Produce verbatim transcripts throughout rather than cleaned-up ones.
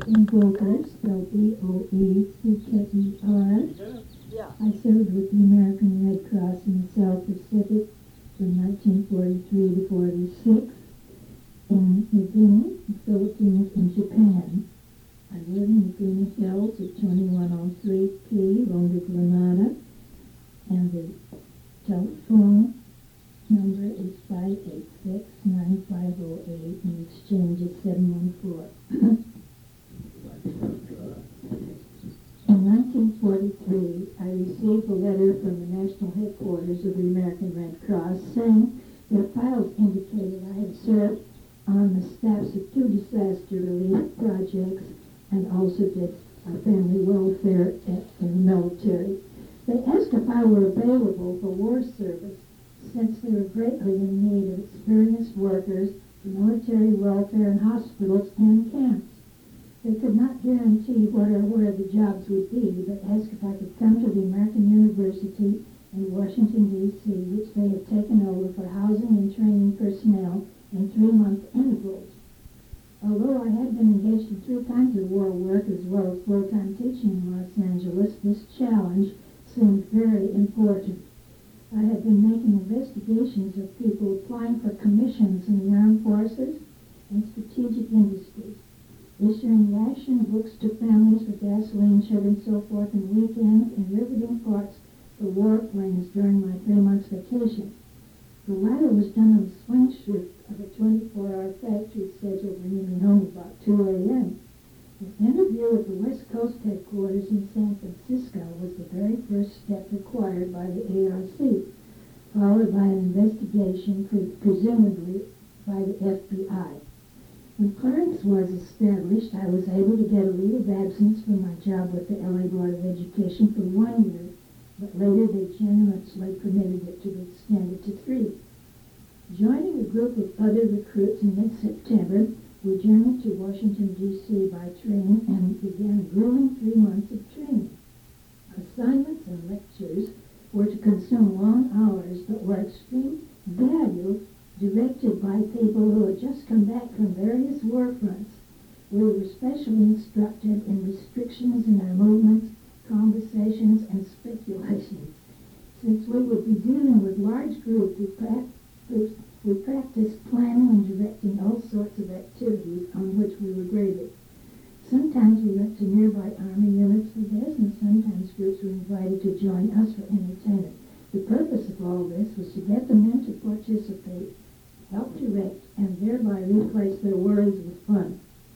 Kathleen Boeckers, spelled B O E C K E R. Yeah. I served with the American Red Cross in the South Pacific from nineteen forty-three to forty-six, in New Guinea, the Philippines, and Japan. I live in Green Hills at twenty-one oh three P, Loma Granada, and the telephone number is five eight six, nine five oh eight, and the exchange is seven one four. In nineteen forty-three, I received a letter from the national headquarters of the American Red Cross saying their files indicated I had served on the staffs of two disaster relief projects and also did uh, family welfare at, in the military. They asked if I were available for war service, since they were greatly in need of experienced workers for military welfare in hospitals and camps. They could not guarantee what or where the jobs would be, but asked if I could come to the American University in Washington, D C, which they had taken over for housing and training personnel in three-month intervals. Although I had been engaged in three kinds of war work as well as full-time teaching in Los Angeles, this challenge seemed very important. I had been making investigations of people applying for commissions in the armed forces and strategic industries, issuing ration books to families for gasoline, sugar, and so forth on weekends, and riveting parts for warplanes during my three months vacation. The latter was done on the swing shift of a twenty-four hour factory schedule, bringing me home about two a.m. An interview at the West Coast headquarters in San Francisco was the very first step required by the A R C, followed by an investigation, pre- presumably by the F B I. When clearance was established, I was able to get a leave of absence from my job with the L A Board of Education for one year, but later they generously permitted it to be extended to three. Joining a group of other recruits in mid-September, we journeyed to Washington, D C by train and began a grueling three months of training. Assignments and lectures were to consume long hours, but were extreme value directed by people who had just come back from various war fronts. We were specially instructed in restrictions in our movements, conversations, and speculations. Since we would be dealing with large groups, we, pra- we practiced planning and directing all sorts of activities on which we were graded. Sometimes we went to nearby Army units for this, and sometimes groups were invited to join us for entertainment. The purpose of all this was to get the men to participate, help direct, and thereby replace their worries with fun.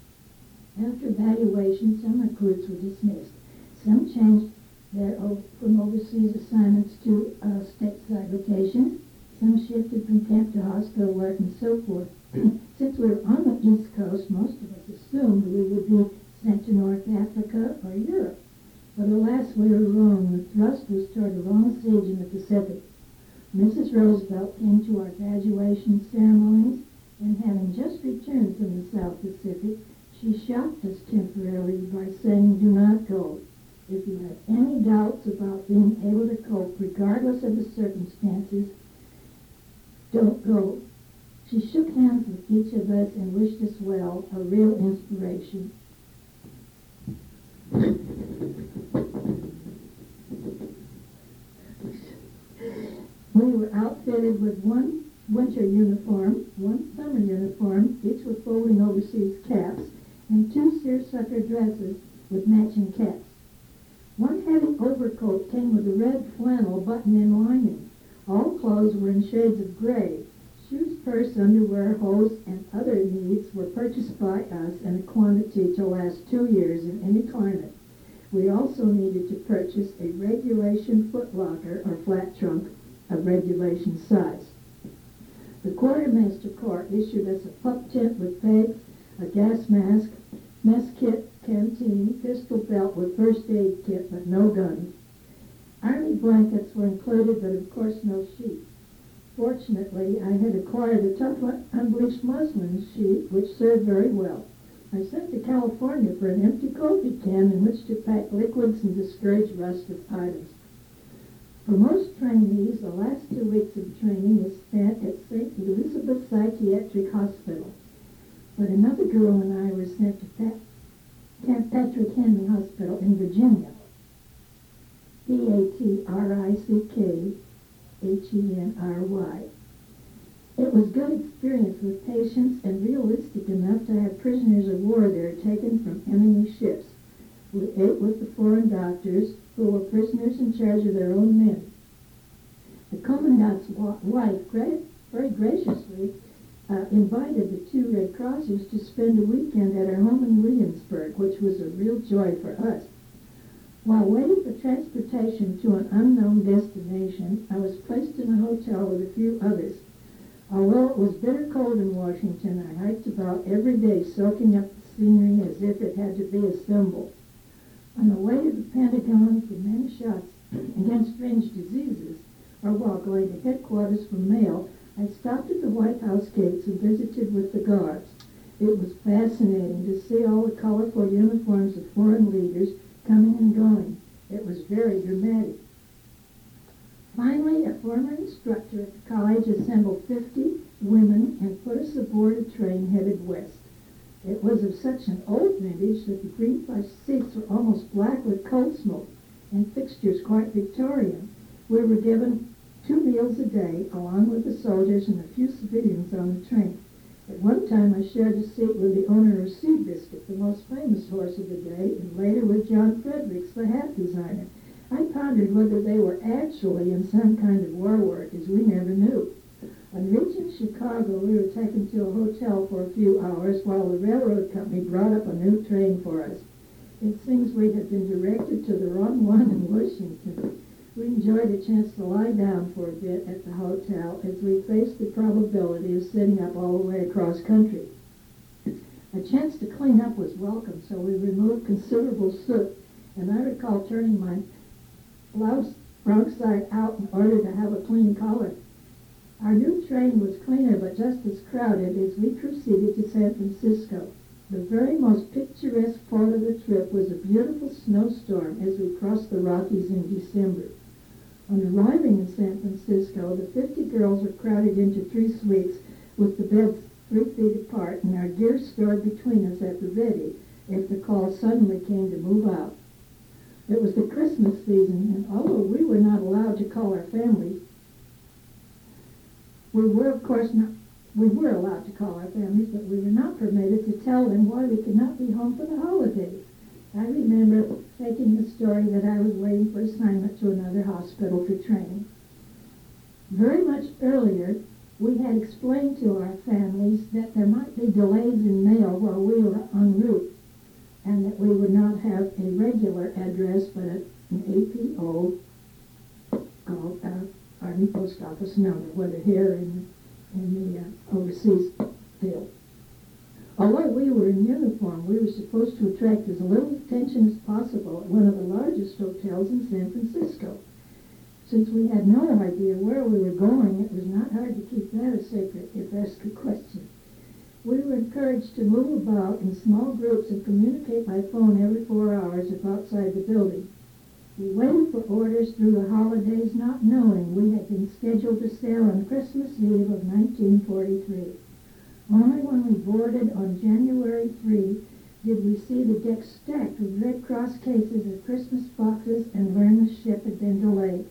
After evaluation, some recruits were dismissed. Some changed their from overseas assignments to uh, stateside locations. Some shifted from camp to hospital work and so forth. Since we were on the East Coast, most of us assumed we would be sent to North Africa or Europe. But alas, we were wrong. The thrust was toward a long siege in the Pacific. Missus Roosevelt came to our graduation ceremonies, and having just returned from the South Pacific, she shocked us temporarily by saying, "Do not go. If you have any doubts about being able to cope, regardless of the circumstances, don't go." She shook hands with each of us and wished us well, a real inspiration. We were outfitted with one winter uniform, one summer uniform, each with folding overseas caps, and two seersucker dresses with matching caps. One heavy overcoat came with a red flannel button-in lining. All clothes were in shades of gray. Shoes, purse, underwear, hose, and other needs were purchased by us in a quantity to last two years in any climate. We also needed to purchase a regulation footlocker or flat trunk of regulation size. The Quartermaster Corps issued us a pup tent with pegs, a gas mask, mess kit, canteen, pistol belt with first aid kit, but no guns. Army blankets were included, but of course no sheets. Fortunately, I had acquired a tough unbleached muslin sheet, which served very well. I sent to California for an empty coffee can in which to pack liquids and discourage rust of items. For most trainees, the last two weeks of training was spent at Saint Elizabeth Psychiatric Hospital. But another girl and I were sent to pack R I C K H E N R Y. It was good experience with patience and realistic enough to have prisoners of war there taken from enemy ships. We ate with the foreign doctors, who were prisoners in charge of their own men. The commandant's wife very graciously uh, invited the two Red Crossers to spend a weekend at her home in Williamsburg, which was a real joy for us. While waiting for transportation to an unknown destination, I was placed in a hotel with a few others. Although it was bitter cold in Washington, I hiked about every day, soaking up the scenery as if it had to be a symbol. On the way to the Pentagon for many shots against strange diseases, or while going to headquarters for mail, I stopped at the White House gates and visited with the guards. It was fascinating to see all the colorful uniforms of foreign leaders coming and going. It was very dramatic. Finally, a former instructor at the college assembled fifty women and put us aboard a train headed west. It was of such an old vintage that the green plush seats were almost black with coal smoke and fixtures quite Victorian. We were given two meals a day, along with the soldiers and a few civilians on the train. At one time, I shared a seat with the owner of Seabiscuit, the most famous horse of the day, and later with John Fredericks, the hat designer. I pondered whether they were actually in some kind of war work, as we never knew. On reaching Chicago, we were taken to a hotel for a few hours while the railroad company brought up a new train for us. It seems we had been directed to the wrong one in Washington. We enjoyed a chance to lie down for a bit at the hotel as we faced the probability of sitting up all the way across country. A chance to clean up was welcome, so we removed considerable soot, and I recall turning my blouse wrong side out in order to have a clean collar. Our new train was cleaner but just as crowded as we proceeded to San Francisco. The very most picturesque part of the trip was a beautiful snowstorm as we crossed the Rockies in December. On arriving in San Francisco, the fifty girls were crowded into three suites with the beds three feet apart and our gear stored between us at the ready if the call suddenly came to move out. It was the Christmas season, and although we were not allowed to call our families, we were, of course, not, we were allowed to call our families, but we were not permitted to tell them why we could not be home for the holidays. I remember taking the story that I was waiting for assignment to another hospital for training. Very much earlier, we had explained to our families that there might be delays in mail while we were en route, and that we would not have a regular address, but an A P O called uh, Army Post Office number, whether here in, in the uh, overseas field. Although we were in uniform, we were supposed to attract as little attention as possible at one of the largest hotels in San Francisco. Since we had no idea where we were going, it was not hard to keep that a secret if asked a question. We were encouraged to move about in small groups and communicate by phone every four hours if outside the building. We waited for orders through the holidays, not knowing we had been scheduled to sail on Christmas Eve of nineteen forty-three. Only when we boarded on January third did we see the deck stacked with Red Cross cases of Christmas boxes and learn the ship had been delayed.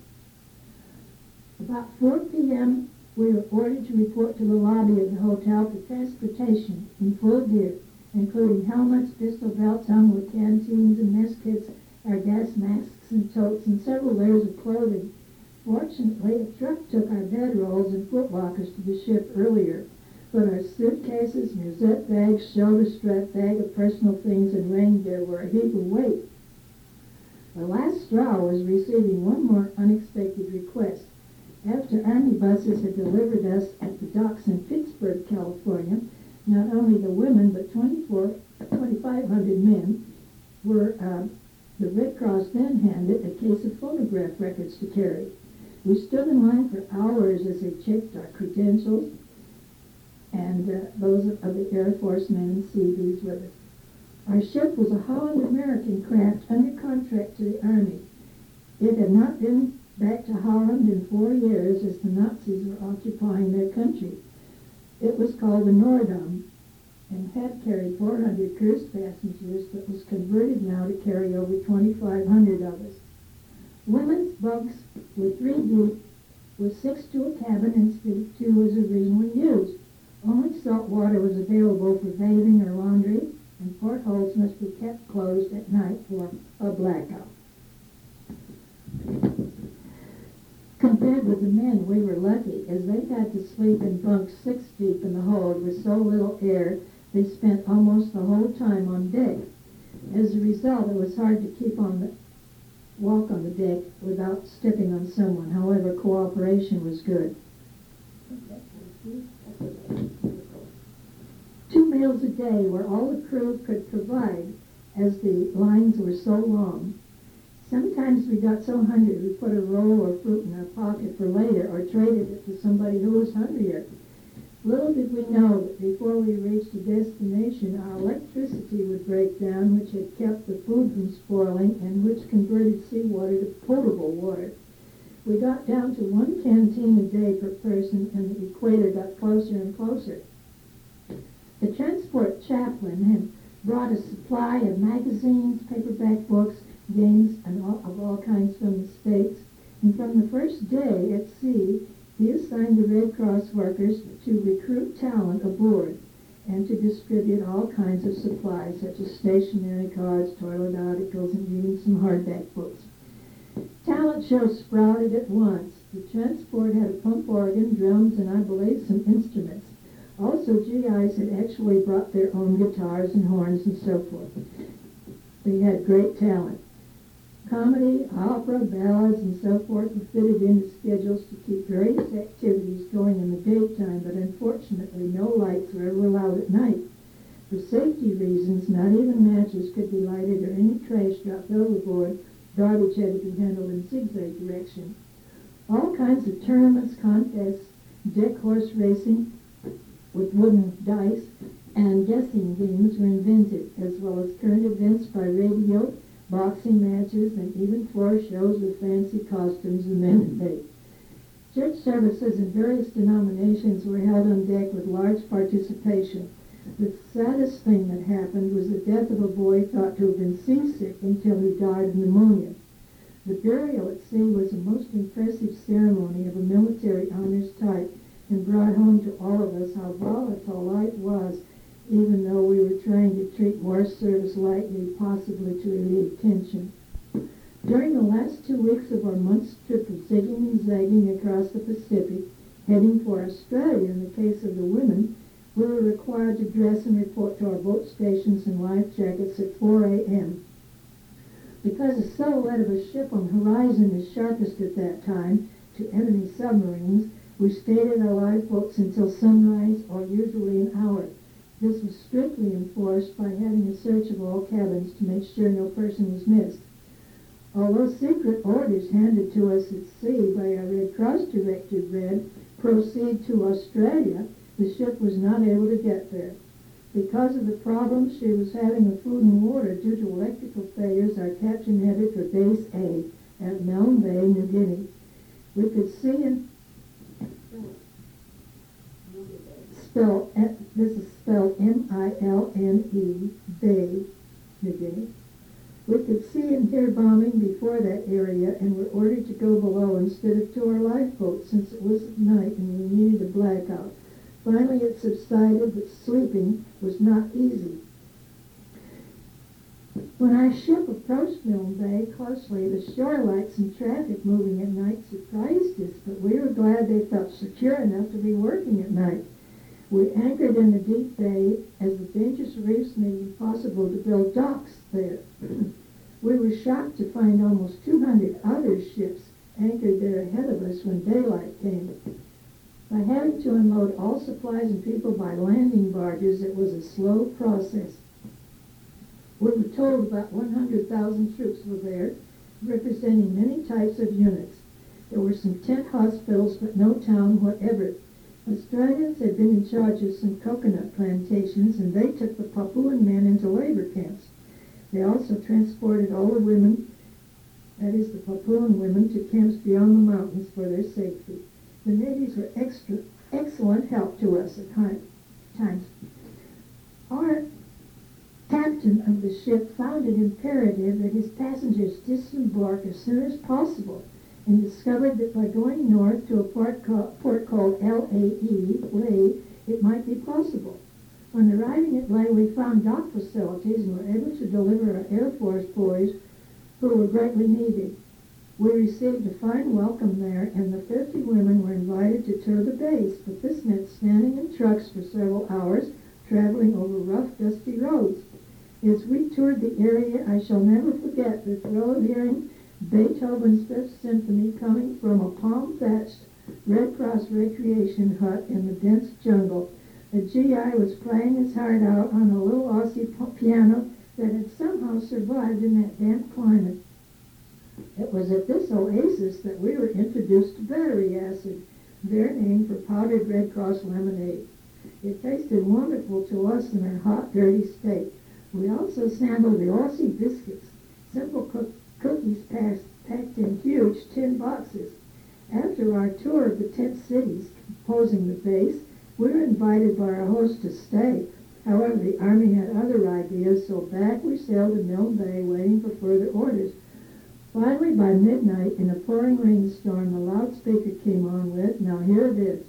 About four p.m., we were ordered to report to the lobby of the hotel for transportation in full gear, including helmets, pistol belts hung with canteens and mess kits, our gas masks and totes, and several layers of clothing. Fortunately, a truck took our bedrolls and footlockers to the ship earlier, but our suitcases, musette bags, shoulder strap bag of personal things, and rain gear were a heap of weight. The last straw was receiving one more unexpected request. After Army buses had delivered us at the docks in Pittsburgh, California, not only the women but twenty-four, twenty-five hundred men were uh, the Red Cross then handed a case of phonograph records to carry. We stood in line for hours as they checked our credentials and uh, those of, of the Air Force men and Seabees with us. Our ship was a Holland American craft under contract to the Army. It had not been back to Holland in four years as the Nazis were occupying their country. It was called the Noordam and had carried four hundred cruise passengers, but was converted now to carry over twenty-five hundred of us. Women's bunks were three deep, with six to a cabin instead of two as originally used. Only salt water was available for bathing or laundry, and portholes must be kept closed at night for a blackout. Compared with the men, we were lucky, as they had to sleep in bunks six deep in the hold with so little air they spent almost the whole time on deck. As a result, it was hard to keep on the walk on the deck without stepping on someone. However, cooperation was good. Two meals a day were all the crew could provide, as the lines were so long. Sometimes we got so hungry we put a roll or fruit in our pocket for later or traded it to somebody who was hungrier. Little did we know that before we reached a destination, our electricity would break down, which had kept the food from spoiling and which converted seawater to potable water. We got down to one canteen a day per person, and the equator got closer and closer. The transport chaplain had brought a supply of magazines, paperback books, games, and all, of all kinds from the States, and from the first day at sea, he assigned the Red Cross workers to recruit talent aboard and to distribute all kinds of supplies, such as stationery cards, toilet articles, and even some hardback books. Talent shows sprouted at once. The transport had a pump organ, drums, and I believe some instruments. Also, G Is had actually brought their own guitars and horns and so forth. They had great talent. Comedy, opera, ballads, and so forth were fitted into schedules to keep various activities going in the daytime, but unfortunately no lights were ever allowed at night. For safety reasons, not even matches could be lighted or any trash dropped overboard. Garbage had to be handled in zigzag direction. All kinds of tournaments, contests, deck horse racing with wooden dice, and guessing games were invented, as well as current events by radio, boxing matches, and even floor shows with fancy costumes the men made. Church services in various denominations were held on deck with large participation. The saddest thing that happened was the death of a boy thought to have been seasick until he died of pneumonia. The burial at sea was a most impressive ceremony of a military honors type and brought home to all of us how volatile life was, even though we were trying to treat war service lightly, possibly to relieve tension. During the last two weeks of our month's trip of zigging and zagging across the Pacific, heading for Australia in the case of the women, we were required to dress and report to our boat stations in life jackets at four a.m. Because the silhouette of a ship on the horizon is sharpest at that time to enemy submarines, we stayed at our lifeboats until sunrise, or usually an hour. This was strictly enforced by having a search of all cabins to make sure no person was missed. Although secret orders handed to us at sea by our Red Cross director read, "Proceed to Australia," the ship was not able to get there. Because of the problems she was having with food and water due to electrical failures, our captain headed for Base A at Milne Bay, New Guinea. We could see and spell, this is spelled M I L N E, Bay, New Guinea. We could see and hear bombing before that area and were ordered to go below instead of to our lifeboat since it was at night and we needed a blackout. Finally it subsided, but sleeping was not easy. When our ship approached Milne Bay closely, the shore lights and traffic moving at night surprised us, but we were glad they felt secure enough to be working at night. We anchored in the deep bay as the dangerous reefs made it impossible to build docks there. We were shocked to find almost two hundred other ships anchored there ahead of us when daylight came. By having to unload all supplies and people by landing barges, it was a slow process. We were told about one hundred thousand troops were there, representing many types of units. There were some tent hospitals, but no town whatever. Australians had been in charge of some coconut plantations, and they took the Papuan men into labor camps. They also transported all the women, that is the Papuan women, to camps beyond the mountains for their safety. The natives were extra, excellent help to us at times. Our captain captain of the ship found it imperative that his passengers disembark as soon as possible, and discovered that by going north to a port, call, port called L A E, Lae, it might be possible. On arriving at Lae, we found dock facilities and were able to deliver our Air Force boys who were greatly needed. We received a fine welcome there, and the fifty women were invited to tour the base, but this meant standing in trucks for several hours, traveling over rough, dusty roads. As we toured the area, I shall never forget the thrill of hearing Beethoven's Fifth Symphony coming from a palm-thatched Red Cross recreation hut in the dense jungle. A G I was playing his heart out on a little Aussie piano that had somehow survived in that damp climate. It was at this oasis that we were introduced to battery acid, their name for powdered Red Cross lemonade. It tasted wonderful to us in our hot, dirty state. We also sampled the Aussie biscuits, simple cook- cookies packed, packed in huge tin boxes. After our tour of the tent cities composing the base, we were invited by our host to stay. However, the Army had other ideas, so back we sailed to Milne Bay, waiting for further orders. Finally, by midnight, in a pouring rainstorm, the loudspeaker came on with, "Now here it is.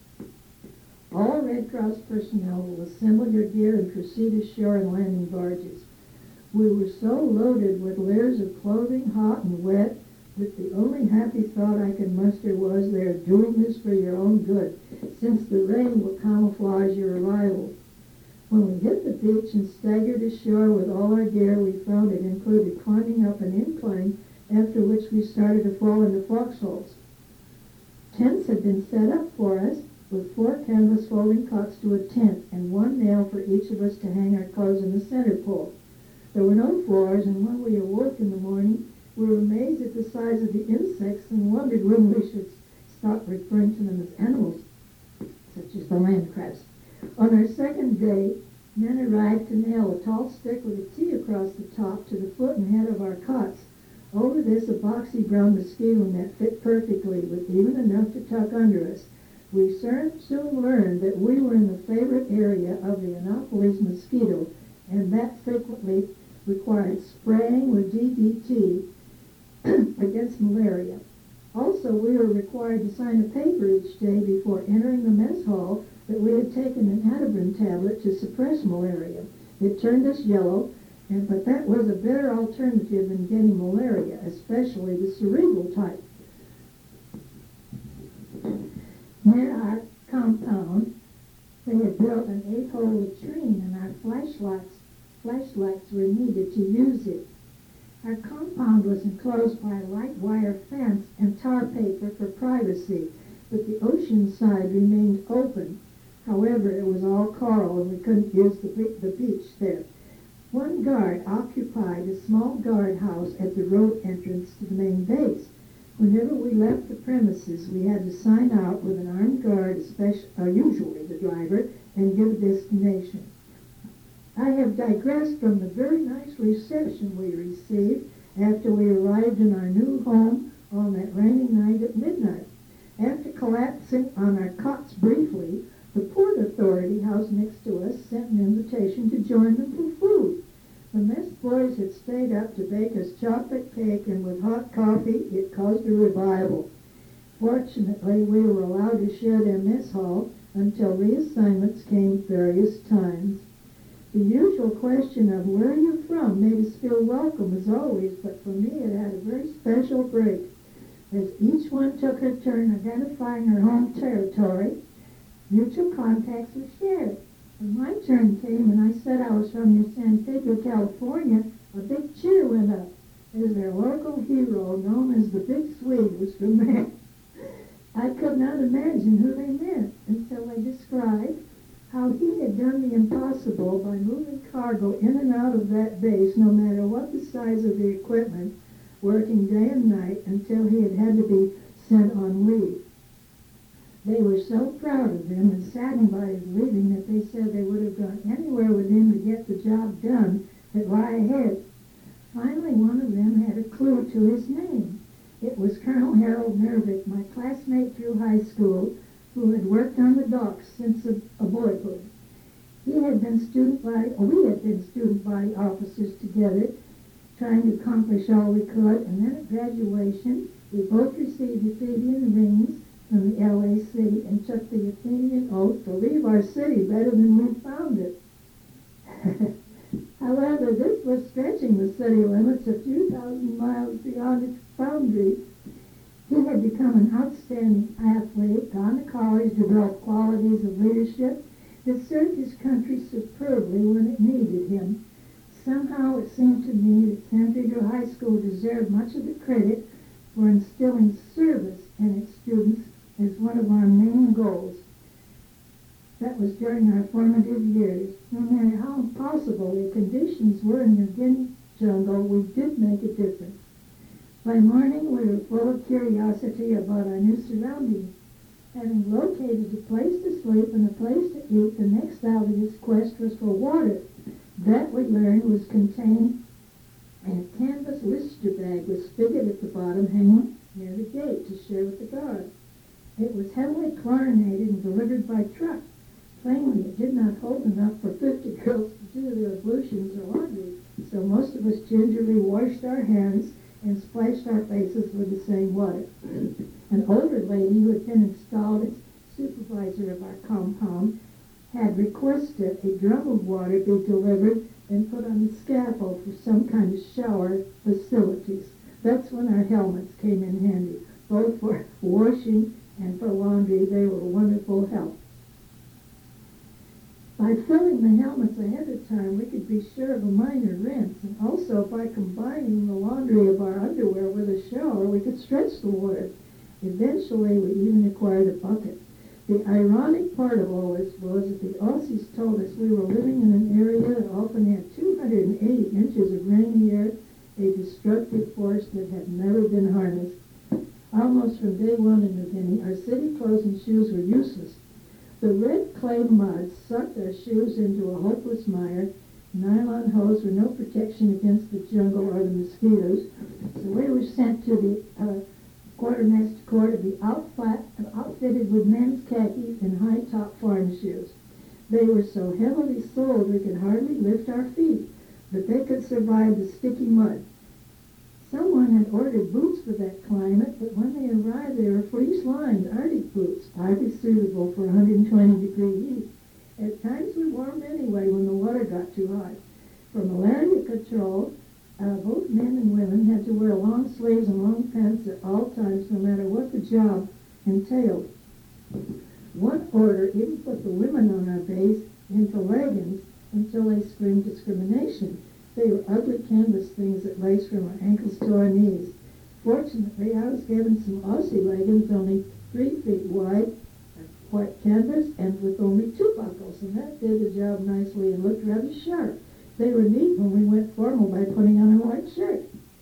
All Red Cross personnel will assemble your gear and proceed ashore in landing barges." We were so loaded with layers of clothing, hot and wet, that the only happy thought I could muster was, "They are doing this for your own good, since the rain will camouflage your arrival." When we hit the beach and staggered ashore with all our gear, we found it included climbing up an incline, after which we started to fall into foxholes. Tents had been set up for us, with four canvas folding cots to a tent, and one nail for each of us to hang our clothes in the center pole. There were no floors, and when we awoke in the morning, we were amazed at the size of the insects and wondered when we should stop referring to them as animals, such as the land crabs. On our second day, men arrived to nail a tall stick with a T across the top to the foot and head of our cots. Over this, a boxy brown mosquito net fit perfectly, with even enough to tuck under us. We soon learned that we were in the favorite area of the Anopheles mosquito, and that frequently required spraying with D D T against malaria. Also, we were required to sign a paper each day before entering the mess hall that we had taken an Ativan tablet to suppress malaria. It turned us yellow, and, but that was a better alternative than getting malaria, especially the cerebral type. Near our compound, they had built an eight-hole latrine, and our flashlights, flashlights were needed to use it. Our compound was enclosed by a light wire fence and tar paper for privacy, but the ocean side remained open. However, it was all coral, and we couldn't use the, the beach there. One guard occupied a small guardhouse at the road entrance to the main base. Whenever we left the premises, we had to sign out with an armed guard, especially, uh, usually the driver, and give a destination. I have digressed from the very nice reception we received after we arrived in our new home on that rainy night at midnight. After collapsing on our cots briefly, the Port Authority house next to us sent an invitation to join them for food. The mess boys had stayed up to bake us chocolate cake, and with hot coffee, it caused a revival. Fortunately, we were allowed to share their mess hall until reassignments came various times. The usual question of where are you from made us feel welcome as always, but for me it had a very special break. As each one took her turn identifying her home territory, mutual contacts were shared. When my turn came and I said I was from New San Pedro, California, a big cheer went up, as their local hero, known as the Big Swede, was from there. I could not imagine who they meant until they described how he had done the impossible by moving cargo in and out of that base, no matter what the size of the equipment, working day and night until he had had to be sent on leave. They were so proud of him and saddened by his leaving that they said they would have gone anywhere with him to get the job done that lie ahead. Finally, one of them had a clue to his name. It was Colonel Harold Nervick, my classmate through high school, who had worked on the docks since a, a boyhood. He had been student body, or we had been student body officers together, trying to accomplish all we could, and then at graduation, we both received Athenian rings from the L A city and took the Athenian oath to leave our city better than we found it. However, this was stretching the city limits a few thousand miles beyond its boundaries. He had become an outstanding athlete, gone to college, developed qualities of leadership that served his country superbly when it needed him. Somehow it seemed to me that San Pedro High School deserved much of the credit for instilling service in its students as one of our main goals. That was during our formative years. No matter how impossible the conditions were in the Guinea jungle, we did make a difference. By morning, we were full of curiosity about our new surroundings. Having located a place to sleep and a place to eat, the next obvious quest was for water. That, we learned, was contained in a canvas lister bag with spigot at the bottom hanging near the gate to share with the guard. It was heavily chlorinated and delivered by truck. Plainly, it did not hold enough for fifty girls to do their ablutions or laundry, so most of us gingerly washed our hands and splashed our faces with the same water. An older lady who had been installed as supervisor of our compound had requested a drum of water be delivered and put on the scaffold for some kind of shower facilities. That's when our helmets came in handy. Both for washing and for laundry, they were wonderful help. By filling the helmets ahead of time, we could be sure of a minor rinse, and also by combining the laundry of our underwear with a shower, we could stretch the water. Eventually, we even acquired a bucket. The ironic part of all this was that the Aussies told us we were living in an area that often had two hundred eighty inches of rainy air, a destructive force that had never been harnessed. Almost from day one in New Guinea, our city clothes and shoes were useless. The red clay mud sucked our shoes into a hopeless mire. Nylon hose were no protection against the jungle or the mosquitoes, so we were sent to the uh, quartermaster corps to be outfit, outfitted with men's khakis and high-top farm shoes. They were so heavily soled we could hardly lift our feet, but they could survive the sticky mud. Someone had ordered boots for that climate, but when they arrived, they were freeze-lined Arctic boots, hardly suitable for one hundred twenty degree heat. At times we warmed anyway when the water got too hot. For malaria control, uh, both men and women had to wear long sleeves and long pants at all times, no matter what the job entailed. One order even put the women on our base into leggings until they screamed discrimination. They were ugly canvas things that laced from our ankles to our knees. Fortunately, I was given some Aussie leggings only three feet wide, white canvas, and with only two buckles, and that did the job nicely and looked rather sharp. They were neat when we went formal by putting on a white shirt.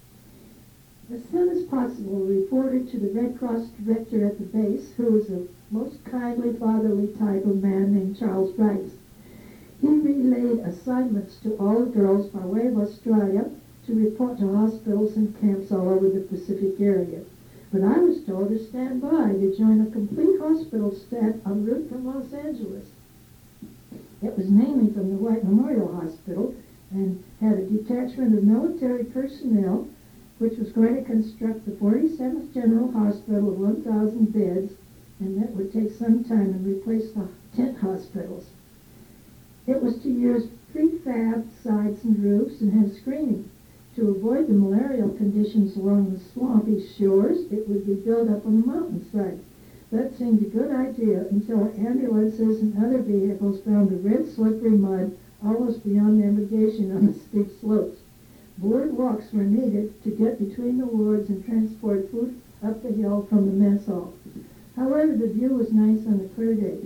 As soon as possible, we reported to the Red Cross director at the base, who was a most kindly, fatherly type of man named Charles Rice. He relayed assignments to all the girls by way of Australia to report to hospitals and camps all over the Pacific area. But I was told to stand by to join a complete hospital staff en route from Los Angeles. It was mainly from the White Memorial Hospital and had a detachment of military personnel which was going to construct the forty-seventh General Hospital of one thousand beds, and that would take some time and replace the tent hospitals. It was to use prefab sides and roofs and have screening. To avoid the malarial conditions along the swampy shores, it would be built up on the mountainside. That seemed a good idea until ambulances and other vehicles found the red, slippery mud almost beyond navigation on the steep slopes. Boardwalks were needed to get between the wards and transport food up the hill from the mess hall. However, the view was nice on a clear day.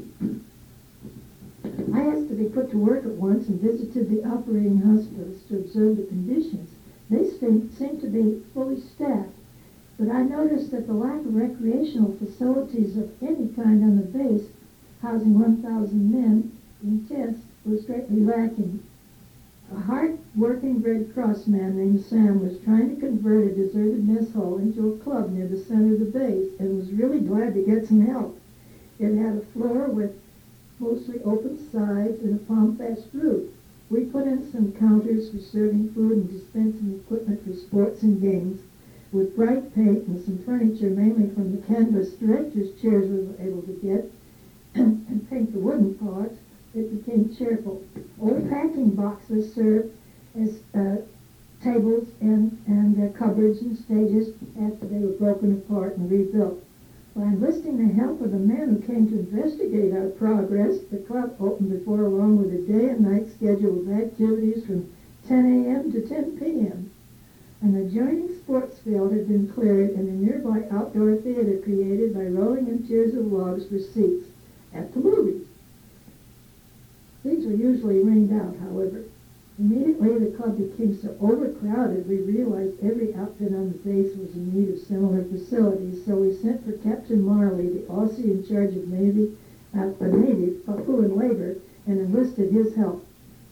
I asked to be put to work at once and visited the operating hospitals to observe the conditions. They seemed, seemed to be fully staffed, but I noticed that the lack of recreational facilities of any kind on the base, housing one thousand men in tents, was greatly lacking. A hard-working Red Cross man named Sam was trying to convert a deserted mess hall into a club near the center of the base and was really glad to get some help. It had a floor with mostly open sides and a palm-thatched roof. We put in some counters for serving food and dispensing equipment for sports and games. With bright paint and some furniture, mainly from the canvas director's chairs we were able to get, and, and paint the wooden parts, it became cheerful. Old packing boxes served as uh, tables and, and uh, cupboards and stages after they were broken apart and rebuilt. By enlisting the help of the men who came to investigate our progress, the club opened before long with a day and night schedule of activities from ten a.m. to ten p.m. An adjoining sports field had been cleared and a nearby outdoor theater created by rolling in tiers of logs for seats at the movies. These were usually rained out, however. Immediately the club became so overcrowded we realized every outfit on the base was in need of similar facilities, so we sent for Captain Marley, the Aussie in charge of Navy, uh, the native, Papuan labor, and enlisted his help.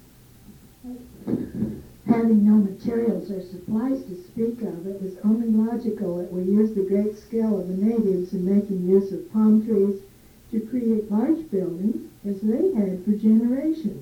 Having no materials or supplies to speak of, it was only logical that we use the great skill of the natives in making use of palm trees to create large buildings as they had for generations.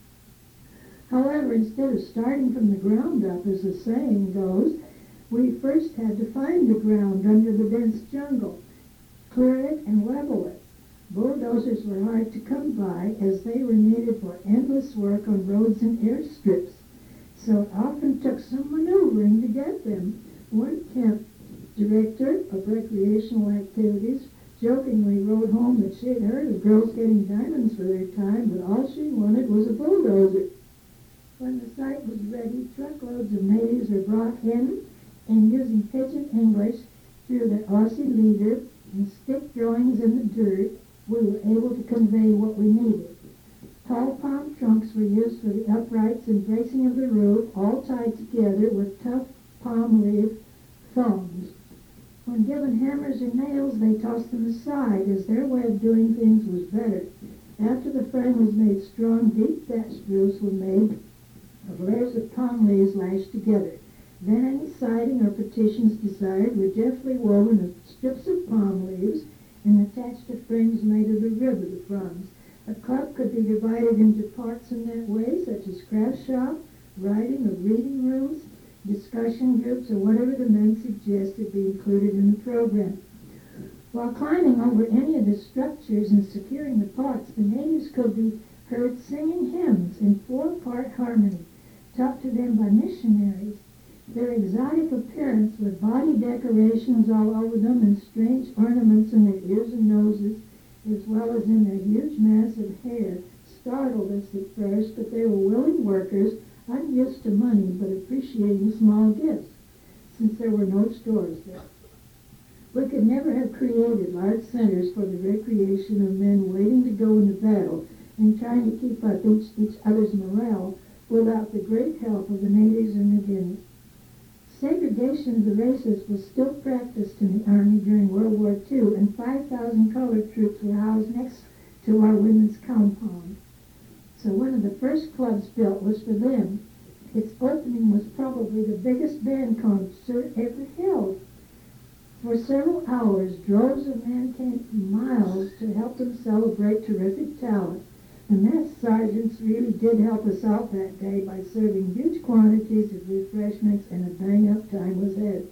However, instead of starting from the ground up, as the saying goes, we first had to find the ground under the dense jungle, clear it and level it. Bulldozers were hard to come by as they were needed for endless work on roads and airstrips, so it often took some maneuvering to get them. One camp director of recreational activities jokingly wrote home that she had heard of girls getting diamonds for their time, but all she wanted was a bulldozer. When the site was ready, truckloads of natives were brought in, and using pidgin English through the Aussie leader and stick drawings in the dirt, we were able to convey what we needed. Tall palm trunks were used for the uprights and bracing of the roof, all tied together with tough palm leaf thongs. When given hammers or nails, they tossed them aside, as their way of doing things was better. After the frame was made strong, deep thatched roofs were made of layers of palm leaves lashed together. Then any siding or partitions desired were deftly woven of strips of palm leaves and attached to frames made of the rib of the fronds. A club could be divided into parts in that way, such as craft shop, writing or reading rooms, discussion groups, or whatever the men suggested be included in the program. While climbing over any of the structures and securing the parts, the natives could be heard singing hymns in four-part harmony, taught to them by missionaries. Their exotic appearance, with body decorations all over them and strange ornaments in their ears and noses, as well as in their huge mass of hair, startled us at first, but they were willing workers, unused to money but appreciating small gifts, since there were no stores there. We could never have created large centers for the recreation of men waiting to go into battle and trying to keep up each, each other's morale without the great help of the natives and the Guineas. Segregation of the races was still practiced in the Army during World War Two, and five thousand colored troops were housed next to our women's compound. So one of the first clubs built was for them. Its opening was probably the biggest band concert ever held. For several hours, droves of men came from miles to help them celebrate terrific talent. The mess sergeants really did help us out that day by serving huge quantities of refreshments, and a bang-up time was had.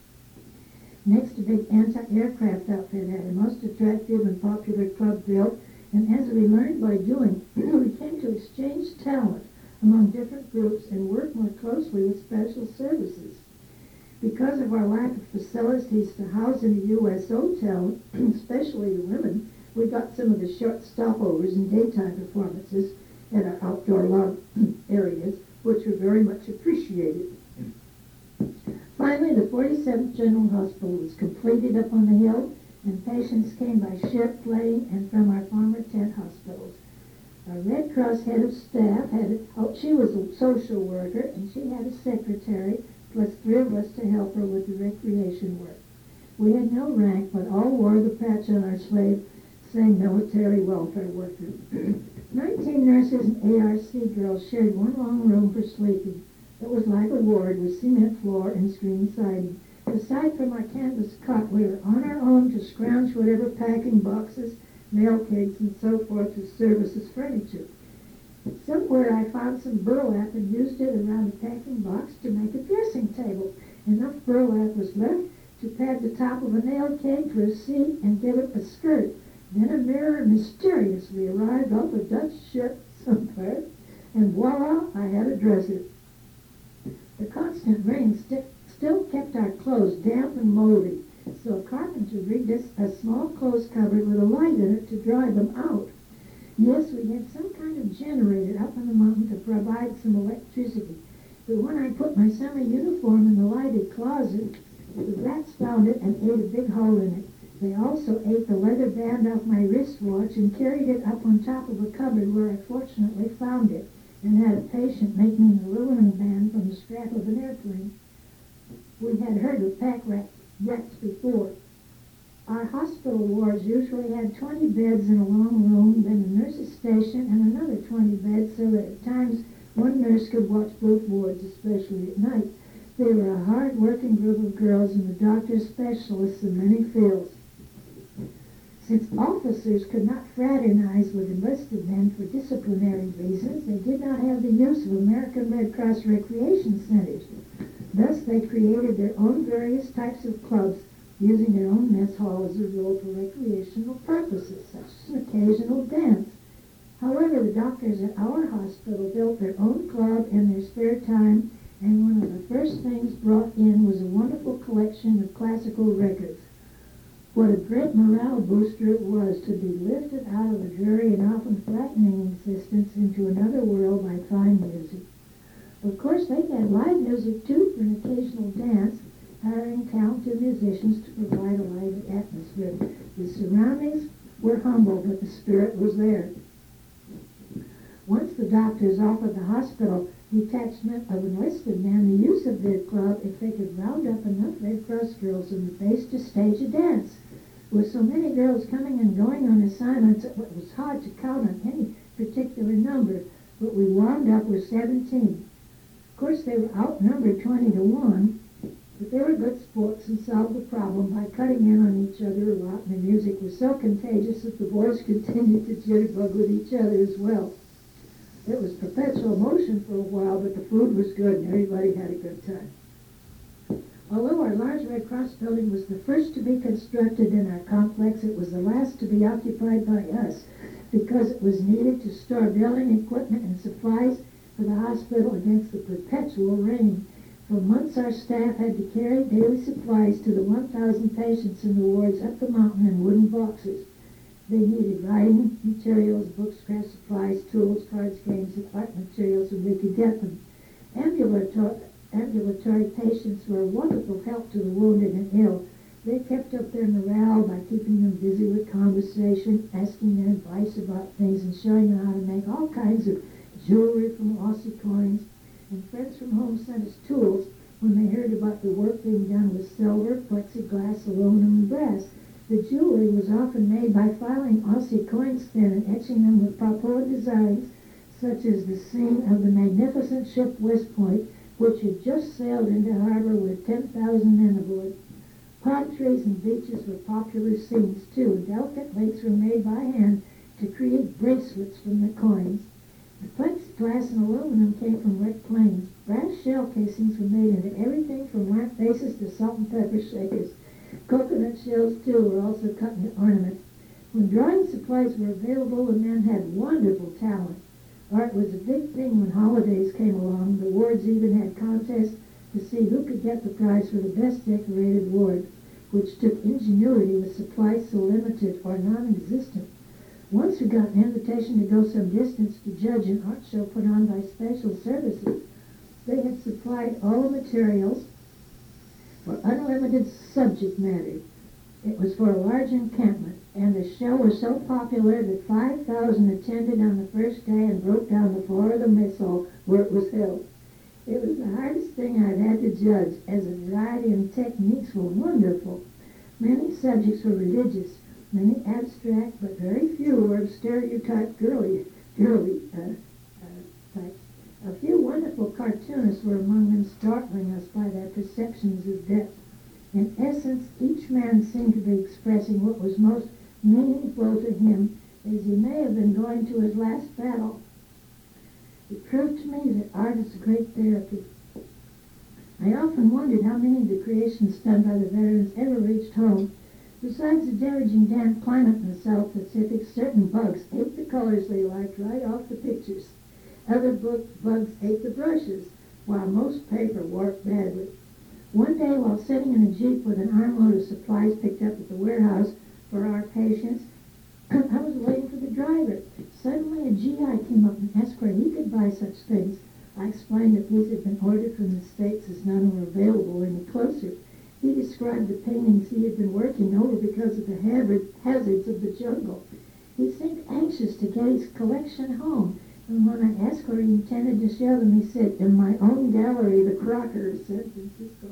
Next, a big anti-aircraft outfit had a most attractive and popular club built, and as we learned by doing, we came to exchange talent among different groups and work more closely with special services. Because of our lack of facilities to house in a U S O talent, especially the women, we got some of the short stopovers and daytime performances at our outdoor log areas, which were very much appreciated. Finally, the forty-seventh General Hospital was completed up on the hill, and patients came by ship, plane, and from our former tent hospitals. Our Red Cross head of staff had, a, oh, she was a social worker, and she had a secretary, plus three of us to help her with the recreation work. We had no rank, but all wore the patch on our slave saying military welfare worker. Nineteen nurses and A R C girls shared one long room for sleeping. It was like a ward with cement floor and screen siding. Aside from our canvas cot, we were on our own to scrounge whatever packing boxes, nail kegs, and so forth to service as furniture. Somewhere I found some burlap and used it around a packing box to make a dressing table. Enough burlap was left to pad the top of a nail keg for a seat and give it a skirt. Then a mirror mysteriously arrived off a Dutch ship somewhere, and voila, I had a dresser. The constant rain st- still kept our clothes damp and moldy, so a carpenter rigged us a small clothes cupboard with a light in it to dry them out. Yes, we had some kind of generator up on the mountain to provide some electricity, but when I put my summer uniform in the lighted closet, the rats found it and ate a big hole in it. They also ate the leather band off my wristwatch and carried it up on top of a cupboard where I fortunately found it, and had a patient make me an aluminum band from the scrap of an airplane. We had heard of pack rat, rats before. Our hospital wards usually had twenty beds in a long room, then a nurse's station, and another twenty beds, so that at times one nurse could watch both wards, especially at night. They were a hard-working group of girls, and the doctors specialists in many fields. Since officers could not fraternize with enlisted men for disciplinary reasons, they did not have the use of American Red Cross recreation centers. Thus, they created their own various types of clubs, using their own mess hall as a rule for recreational purposes, such as an occasional dance. However, the doctors at our hospital built their own club in their spare time, and one of the first things brought in was a wonderful collection of classical records. What a great morale booster it was to be lifted out of a dreary and often frightening existence into another world by fine music. Of course, they had live music too for an occasional dance, hiring talented musicians to provide a lively atmosphere. The surroundings were humble, but the spirit was there. Once the doctors offered the hospital detachment of enlisted men the use of their club if they could round up enough Red Cross girls in the base to stage a dance. With so many girls coming and going on assignments, it was hard to count on any particular number, but we wound up with seventeen. Of course, they were outnumbered twenty to one, but they were good sports and solved the problem by cutting in on each other a lot, and the music was so contagious that the boys continued to jitterbug with each other as well. It was perpetual motion for a while, but the food was good and everybody had a good time. Although our large Red Cross building was the first to be constructed in our complex, it was the last to be occupied by us because it was needed to store building equipment and supplies for the hospital against the perpetual rain. For months our staff had to carry daily supplies to the one thousand patients in the wards up the mountain in wooden boxes. They needed writing materials, books, craft supplies, tools, cards, games, and art materials, and we could get them. Ambulatory, ambulatory patients were a wonderful help to the wounded and ill. They kept up their morale by keeping them busy with conversation, asking their advice about things, and showing them how to make all kinds of jewelry from Aussie coins. And friends from home sent us tools when they heard about the work being done with silver, plexiglass, aluminum, and brass. The jewelry was often made by filing Aussie coins thin and etching them with Papua designs, such as the scene of the magnificent ship West Point, which had just sailed into harbor with ten thousand men aboard. Palm trees and beaches were popular scenes, too, and delicate links were made by hand to create bracelets from the coins. The plexiglass and aluminum came from wrecked planes. Brass shell casings were made into everything from lamp bases to salt and pepper shakers. Coconut shells, too, were also cut into ornaments. When drawing supplies were available, the men had wonderful talent. Art was a big thing when holidays came along. The wards even had contests to see who could get the prize for the best decorated ward, which took ingenuity with supplies so limited or non-existent. Once we got an invitation to go some distance to judge an art show put on by Special Services. They had supplied all the materials for unlimited subject matter. It was for a large encampment, and the show was so popular that five thousand attended on the first day and broke down the floor of the mess hall where it was held. It was the hardest thing I've had to judge, as the variety and techniques were wonderful. Many subjects were religious, many abstract, but very few were of stereotyped girly, girly uh, uh, types. A few wonderful cartoonists were among them, startling us by their perceptions of depth. In essence, each man seemed to be expressing what was most meaningful to him as he may have been going to his last battle. It proved to me that art is a great therapy. I often wondered how many of the creations done by the veterans ever reached home. Besides the damaging damp climate in the South Pacific, certain bugs ate the colors they liked right off the pictures. Other book bugs ate the brushes, while most paper warped badly. One day, while sitting in a jeep with an armload of supplies picked up at the warehouse for our patients, I was waiting for the driver. Suddenly, a G I came up and asked where he could buy such things. I explained that these had been ordered from the States as none were available any closer. He described the paintings he had been working over because of the hazards of the jungle. He seemed anxious to get his collection home, and when I asked where he intended to show them, he said, "In my own gallery, the Crocker of San Francisco."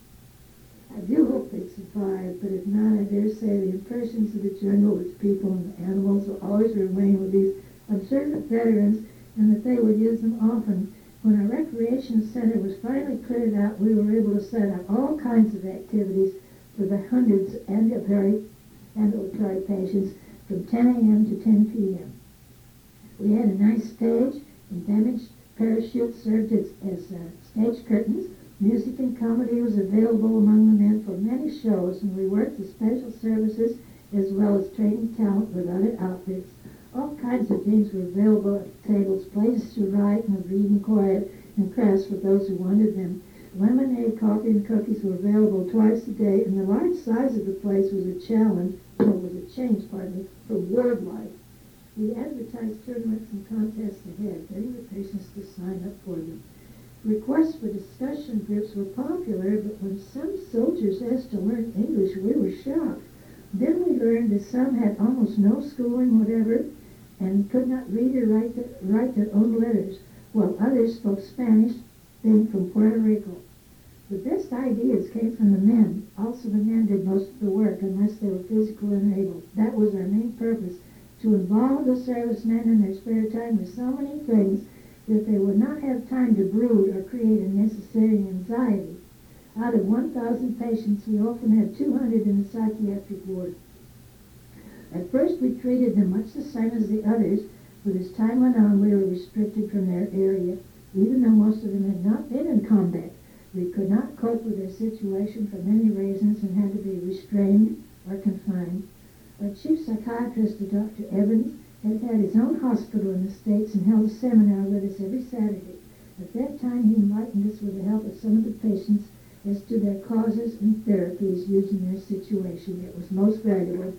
I do hope they survive, but if not, I dare say the impressions of the jungle, its people, and the animals will always remain with these observant veterans, and that they would use them often. When our recreation center was finally cleared out, we were able to set up all kinds of activities for the hundreds of ambulatory, ambulatory patients from ten a.m. to ten p.m. We had a nice stage, and damaged parachutes served as, as uh, stage curtains. Music and comedy was available among the men for many shows, and we worked the special services as well as training talent with other outfits. All kinds of games were available at the tables, places to write and read and quiet, and crafts for those who wanted them. Lemonade, coffee, and cookies were available twice a day, and the large size of the place was a challenge, or was a change, pardon me, for ward life. We advertised tournaments and contests ahead, getting the patients to sign up for them. Requests for discussion groups were popular, but when some soldiers asked to learn English, we were shocked. Then we learned that some had almost no schooling whatever and could not read or write, the, write their own letters, while others spoke Spanish, being from Puerto Rico. The best ideas came from the men. Also, the men did most of the work unless they were physically unable. That was our main purpose, to involve the servicemen in their spare time with so many things that they would not have time to brood or create unnecessary anxiety. Out of one thousand patients, we often had two hundred in the psychiatric ward. At first, we treated them much the same as the others, but as time went on, we were restricted from their area. Even though most of them had not been in combat, we could not cope with their situation for many reasons and had to be restrained or confined. Our chief psychiatrist, Doctor Evans, had had his own hospital in the States and held a seminar with us every Saturday. At that time, he enlightened us with the help of some of the patients as to their causes and therapies used in their situation. It was most valuable.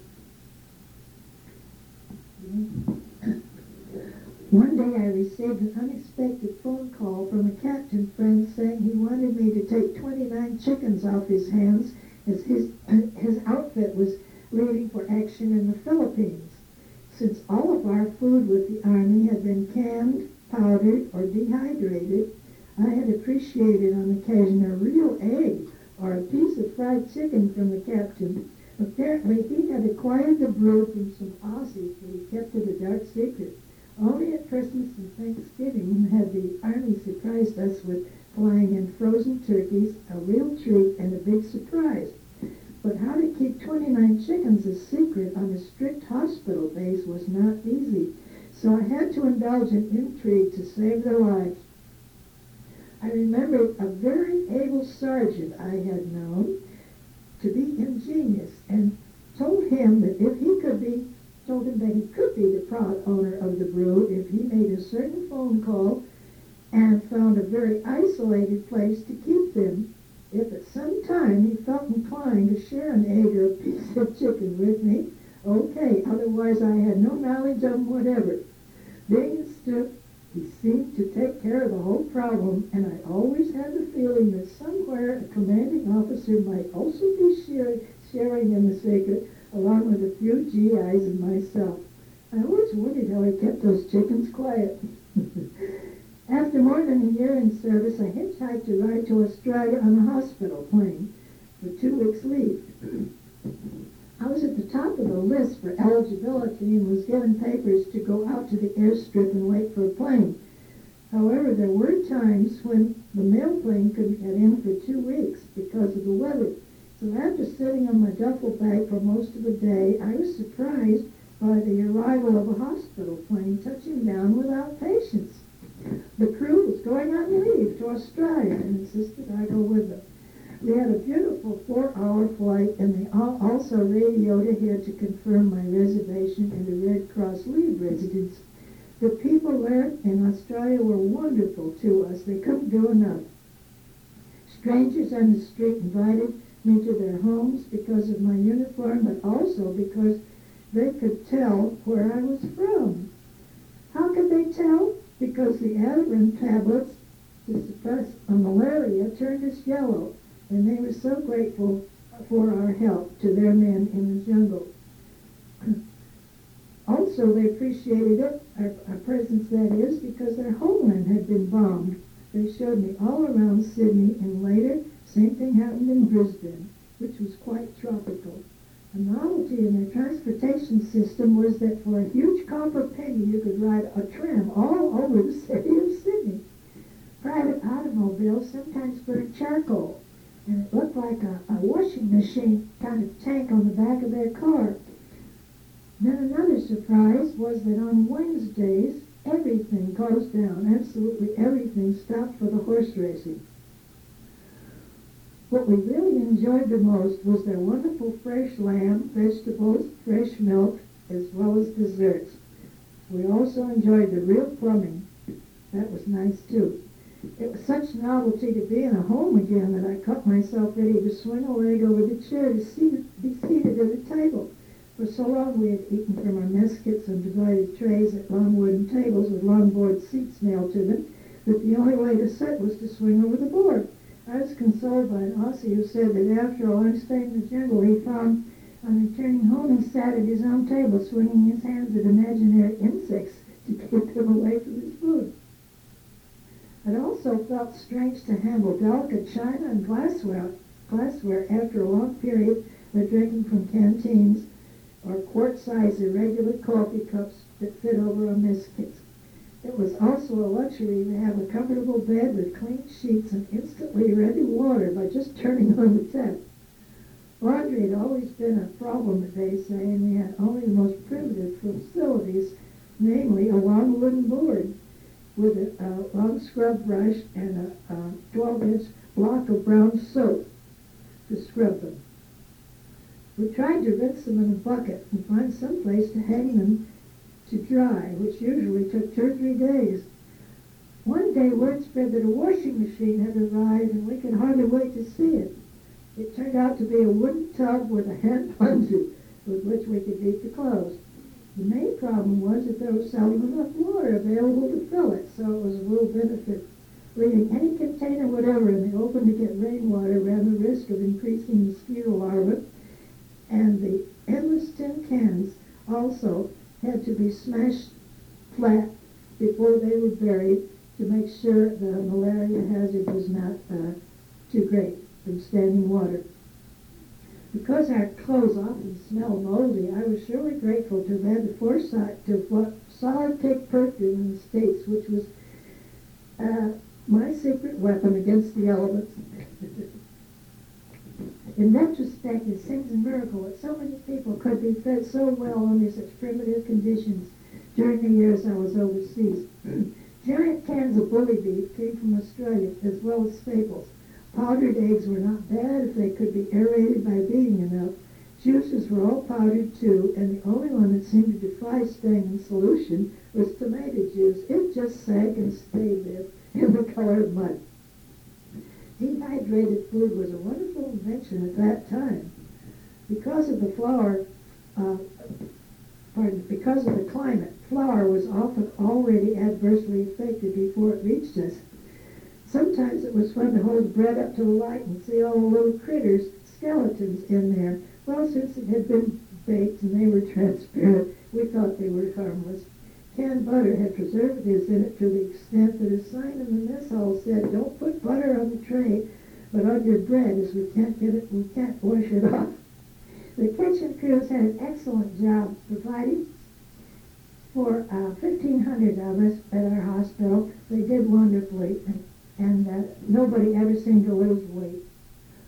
One day I received an unexpected phone call from a captain friend saying he wanted me to take twenty-nine chickens off his hands as his, his outfit was leaving for action in the Philippines. Since all of our food with the Army had been canned, powdered, or dehydrated, I had appreciated on occasion a real egg or a piece of fried chicken from the captain. Apparently, he had acquired the brew from some Aussies, but he kept it a dark secret. Only at Christmas and Thanksgiving had the Army surprised us with flying in frozen turkeys, a real treat, and a big surprise. But how to keep twenty-nine chickens a secret on a strict hospital base was not easy, so I had to indulge in intrigue to save their lives. I remembered a very able sergeant I had known to be ingenious, and told him that if he could be, told him that he could be the proud owner of the brew if he made a certain phone call and found a very isolated place to keep them. If at some time he felt inclined to share an egg or a piece of chicken with me, okay, otherwise I had no knowledge of him whatever. Being astute, he seemed to take care of the whole problem, and I always had the feeling that somewhere a commanding officer might also be share, sharing in the secret, along with a few G Is and myself. I always wondered how he kept those chickens quiet. After more than a year in service, I hitchhiked a ride to Australia on a hospital plane for two weeks' leave. I was at the top of the list for eligibility and was given papers to go out to the airstrip and wait for a plane. However, there were times when the mail plane couldn't get in for two weeks because of the weather, So after sitting on my duffel bag for most of the day, I was surprised by the arrival of a hospital plane touching down without patients. The crew was going on leave to Australia and insisted I go with them. We had a beautiful four-hour flight, and they also radioed ahead to confirm my reservation in the Red Cross leave residence. The people there in Australia were wonderful to us. They couldn't do enough. Strangers on the street invited me to their homes because of my uniform, but also because they could tell where I was from. How could they tell? Because the Ativan tablets to suppress malaria turned us yellow, and they were so grateful for our help to their men in the jungle. Also, they appreciated it, our, our presence that is, because their homeland had been bombed. They showed me all around Sydney, and later, same thing happened in Brisbane, which was quite tropical. A novelty in their transportation system was that for a huge copper penny you could ride a tram all over the city of Sydney. Private automobiles sometimes burned charcoal, and it looked like a, a washing machine kind of tank on the back of their car. Then another surprise was that on Wednesdays, everything closed down. Absolutely everything stopped for the horse racing. What we really enjoyed the most was their wonderful fresh lamb, vegetables, fresh milk, as well as desserts. We also enjoyed the real plumbing. That was nice, too. It was such novelty to be in a home again that I caught myself ready to swing a leg over the chair to see, be seated at a table. For so long we had eaten from our mess kits and divided trays at long wooden tables with long board seats nailed to them, that the only way to sit was to swing over the board. I was consoled by an Aussie who said that after a long stay in the jungle, he found on returning home he sat at his own table swinging his hands at imaginary insects to keep them away from his food. It also felt strange to handle delicate china and glassware, glassware after a long period of drinking from canteens or quart-sized irregular coffee cups that fit over our mess kits. It was also a luxury to have a comfortable bed with clean sheets and instantly ready water by just turning on the tap. Laundry had always been a problem at Bay Say, and we had only the most primitive facilities, namely a long wooden board with a, a long scrub brush and a twelve-inch block of brown soap to scrub them. We tried to rinse them in a bucket and find some place to hang them to dry, which usually took two or three days. One day word spread that a washing machine had arrived, and we could hardly wait to see it. It turned out to be a wooden tub with a hand plunger with which we could beat the clothes. The main problem was that there was seldom enough water available to fill it, so it was a real benefit. Leaving any container whatever in the open to get rainwater ran the risk of increasing mosquito larvae, and the endless tin cans also had to be smashed flat before they were buried to make sure the malaria hazard was not uh, too great from standing water. Because our clothes often smell moldy, I was surely grateful to have had the foresight to solid cake perfume in the States, which was uh, my secret weapon against the elements. In retrospect, it seems a miracle that so many people could be fed so well under such primitive conditions during the years I was overseas. Giant cans of bully beef came from Australia, as well as staples. Powdered eggs were not bad if they could be aerated by beating enough. Juices were all powdered too, and the only one that seemed to defy staying in solution was tomato juice. It just sank and stayed there in the color of mud. Dehydrated food was a wonderful invention at that time. Because of the flour, uh, pardon, because of the climate, flour was often already adversely affected before it reached us. Sometimes it was fun to hold bread up to the light and see all the little critters, skeletons in there. Well, since it had been baked and they were transparent, we thought they were harmless. Canned butter had preservatives in it to the extent that a sign in the mess hall said, "Don't put butter on the tray, but on your bread, as we can't get it, we can't wash it off." The kitchen crews had an excellent job providing for uh, fifteen hundred of us at our hospital. They did wonderfully, and, and uh, nobody ever seemed to lose weight.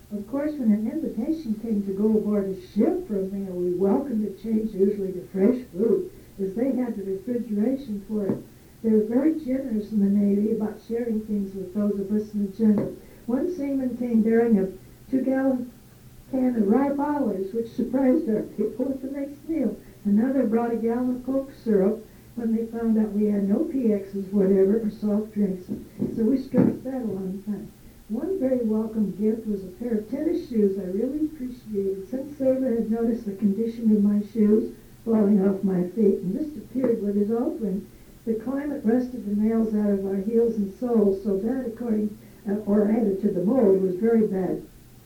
Of course, when an invitation came to go aboard a ship for a meal, we welcomed the change, usually to fresh food, as they had the refrigeration for it. They were very generous in the Navy about sharing things with those of us in the general. One seaman came bearing a two-gallon can of ripe olives, which surprised our people at the next meal. Another brought a gallon of Coke syrup when they found out we had no P Xs, whatever, or soft drinks. So we stretched that a long time. One very welcome gift was a pair of tennis shoes I really appreciated. Since Sava had noticed the condition of my shoes falling off my feet and just appeared with his offering, the climate rusted the nails out of our heels and soles, so that, according, uh, or added to the mold, was very bad.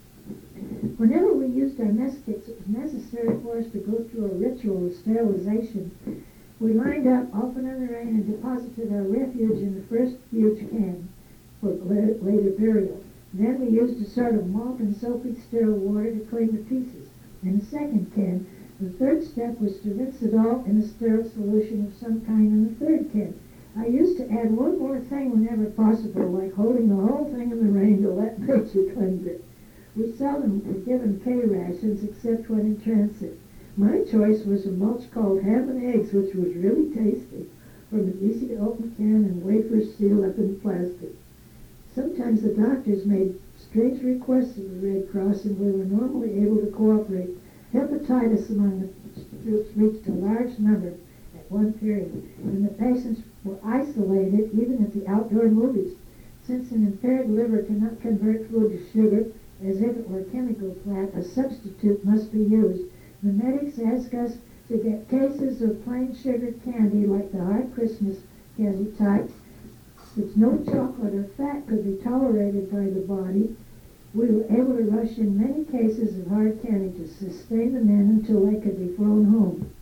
Whenever we used our mess kits, it was necessary for us to go through a ritual of sterilization. We lined up, often in the rain, and deposited our refuge in the first huge can for later burial. Then we used a sort of malt and soapy sterile water to clean the pieces. In the second can, the third step was to rinse it all in a sterile solution of some kind in the third can. I used to add one more thing whenever possible, like holding the whole thing in the rain to let nature cleanse it. We seldom were given K rations except when in transit. My choice was a mulch called ham and eggs, which was really tasty, from an easy-to-open can and wafers sealed up in plastic. Sometimes the doctors made strange requests of the Red Cross, and we were normally able to cooperate. Hepatitis among the troops reached a large number at one period, and the patients were isolated even at the outdoor movies. Since an impaired liver cannot convert food to sugar, as if it were a chemical plant, a substitute must be used. The medics asked us to get cases of plain sugar candy like the hard Christmas candy types, since no chocolate or fat could be tolerated by the body. We were able to rush in many cases of hard candy to sustain the men until they could be flown home.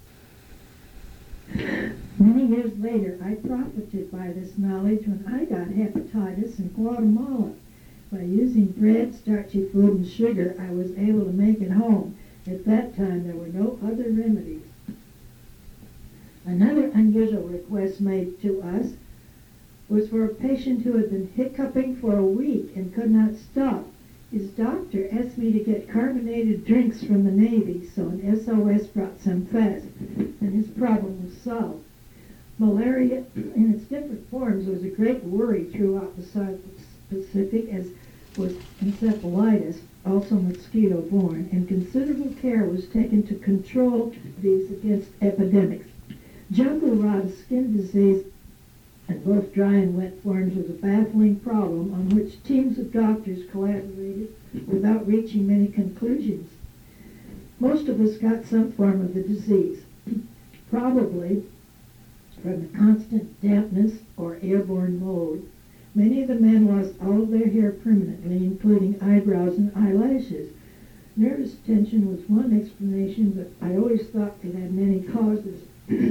Many years later, I profited by this knowledge when I got hepatitis in Guatemala. By using bread, starchy food, and sugar, I was able to make it home. At that time, there were no other remedies. Another unusual request made to us was for a patient who had been hiccuping for a week and could not stop. His doctor asked me to get carbonated drinks from the Navy, so an S O S brought some fast, and his problem was solved. Malaria, in its different forms, was a great worry throughout the South Pacific, as was encephalitis, also mosquito-borne, and considerable care was taken to control these against epidemics. Jungle rot, skin disease, in both dry and wet forms, was a baffling problem on which teams of doctors collaborated without reaching many conclusions. Most of us got some form of the disease, probably from the constant dampness or airborne mold. Many of the men lost all of their hair permanently, including eyebrows and eyelashes. Nervous tension was one explanation, but I always thought it had many causes.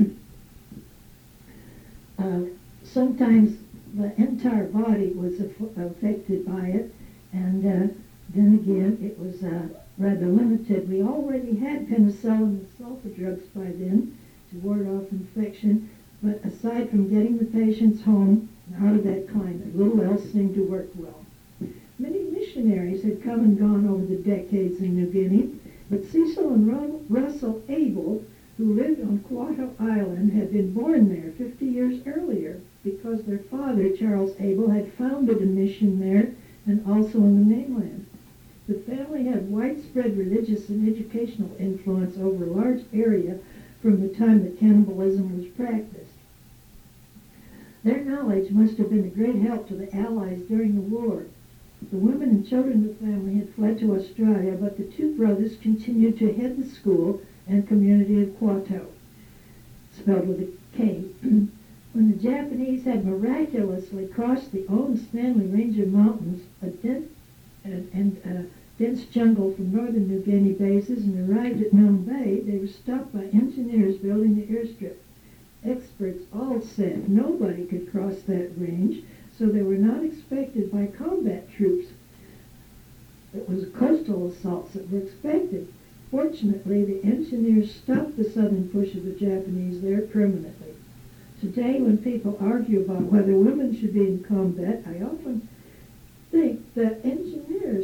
uh, sometimes the entire body was aff- affected by it, and uh, then again it was uh, rather limited. We already had penicillin and sulfa drugs by then to ward off infection, but aside from getting the patients home out of that climate, little else seemed to work well. Many missionaries had come and gone over the decades in New Guinea, but Cecil and Ru- Russell Abel, who lived on Quato Island, had been born there fifty years earlier because their father, Charles Abel, had founded a mission there and also on the mainland. The family had widespread religious and educational influence over a large area from the time that cannibalism was practiced. Their knowledge must have been a great help to the Allies during the war. The women and children of the family had fled to Australia, but the two brothers continued to head the school and community of Quato, spelled with a K. When the Japanese had miraculously crossed the Owen Stanley Range of mountains, a dense, and, and uh, dense jungle from northern New Guinea bases, and arrived at Milne Bay, they were stopped by engineers building the airstrip. Experts all said nobody could cross that range, so they were not expected by combat troops. It was coastal assaults that were expected. Fortunately, the engineers stopped the southern push of the Japanese there permanently. Today, when people argue about whether women should be in combat, I often think that engineers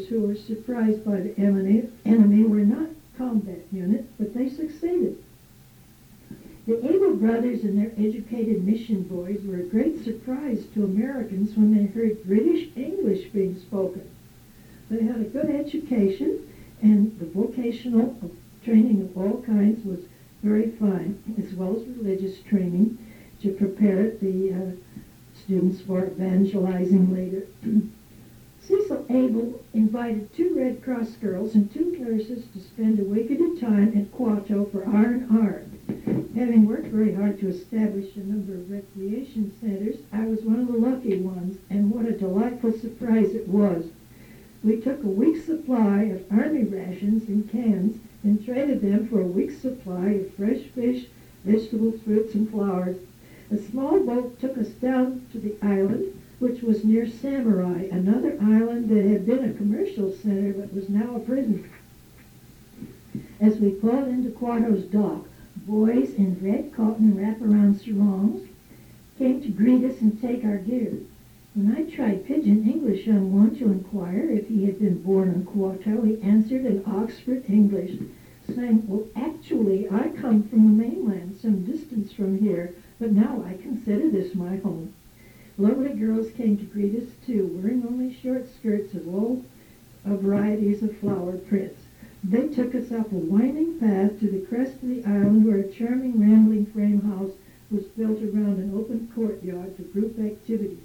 soldiers who were surprised by the enemy, enemy were not combat units, but they succeeded. The Able brothers and their educated mission boys were a great surprise to Americans when they heard British English being spoken. They had a good education, and the vocational training of all kinds was very fine, as well as religious training to prepare the uh, students for evangelizing later. Cecil Able invited two Red Cross girls and two nurses to spend a week at a time at Quato for R and R. Having worked very hard to establish a number of recreation centers, I was one of the lucky ones, and what a delightful surprise it was. We took a week's supply of Army rations in cans and traded them for a week's supply of fresh fish, vegetables, fruits, and flowers. A small boat took us down to the island, which was near Samurai, another island that had been a commercial center but was now a prison. As we pulled into Quato's dock, boys in red cotton wraparound sarongs came to greet us and take our gear. When I tried pidgin English on one to inquire if he had been born in Quato, he answered in Oxford English, saying, "Well, actually, I come from the mainland, some distance from here, but now I consider this my home." Lovely girls came to greet us, too, wearing only short skirts of all of varieties of flower prints. They took us up a winding path to the crest of the island, where a charming rambling frame house was built around an open courtyard for group activities.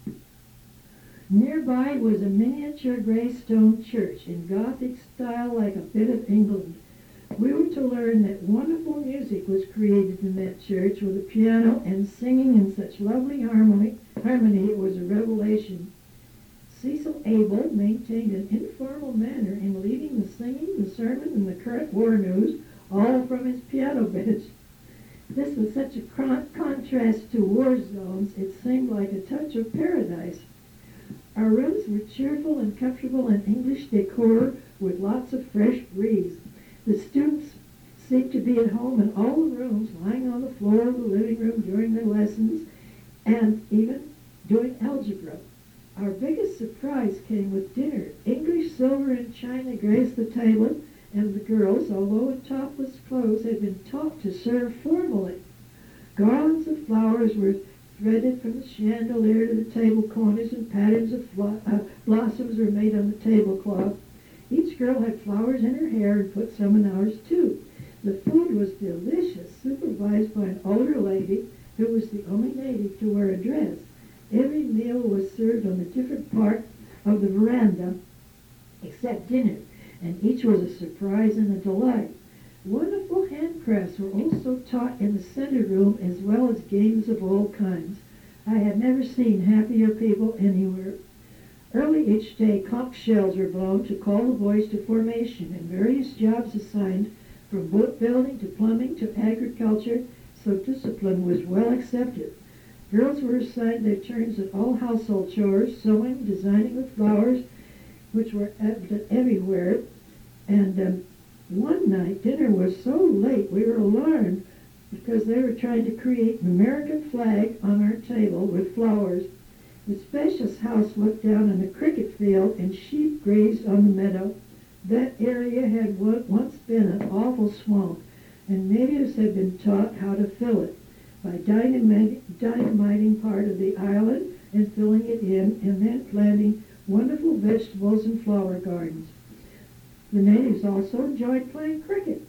Nearby was a miniature gray stone church in Gothic style like a bit of England. We were to learn that wonderful music was created in that church with a piano and singing in such lovely harmony, harmony it was a revelation. Cecil Able maintained an informal manner in leading the singing, the sermon, and the current war news, all from his piano bench. This was such a con- contrast to war zones, it seemed like a touch of paradise. Our rooms were cheerful and comfortable in English decor with lots of fresh breeze. The students seemed to be at home in all the rooms, lying on the floor of the living room during their lessons, and even doing algebra. Our biggest surprise came with dinner. English silver and china graced the table, and the girls, although in topless clothes, had been taught to serve formally. Garlands of flowers were threaded from the chandelier to the table corners, and patterns of flo- uh, blossoms were made on the tablecloth. Each girl had flowers in her hair and put some in ours, too. The food was delicious, supervised by an older lady who was the only native to wear a dress. Every meal was served on a different part of the veranda, except dinner, and each was a surprise and a delight. Wonderful handcrafts were also taught in the center room, as well as games of all kinds. I have never seen happier people anywhere. Early each day, conch shells were blown to call the boys to formation, and various jobs assigned, from boat building to plumbing to agriculture, so discipline was well accepted. Girls were assigned their turns at all household chores, sewing, designing with flowers, which were evident everywhere. And um, one night, dinner was so late, we were alarmed because they were trying to create an American flag on our table with flowers. The spacious house looked down on a cricket field, and sheep grazed on the meadow. That area had once been an awful swamp, and natives had been taught how to fill it by dynamit- dynamiting part of the island and filling it in, and then planting wonderful vegetables and flower gardens. The natives also enjoyed playing cricket.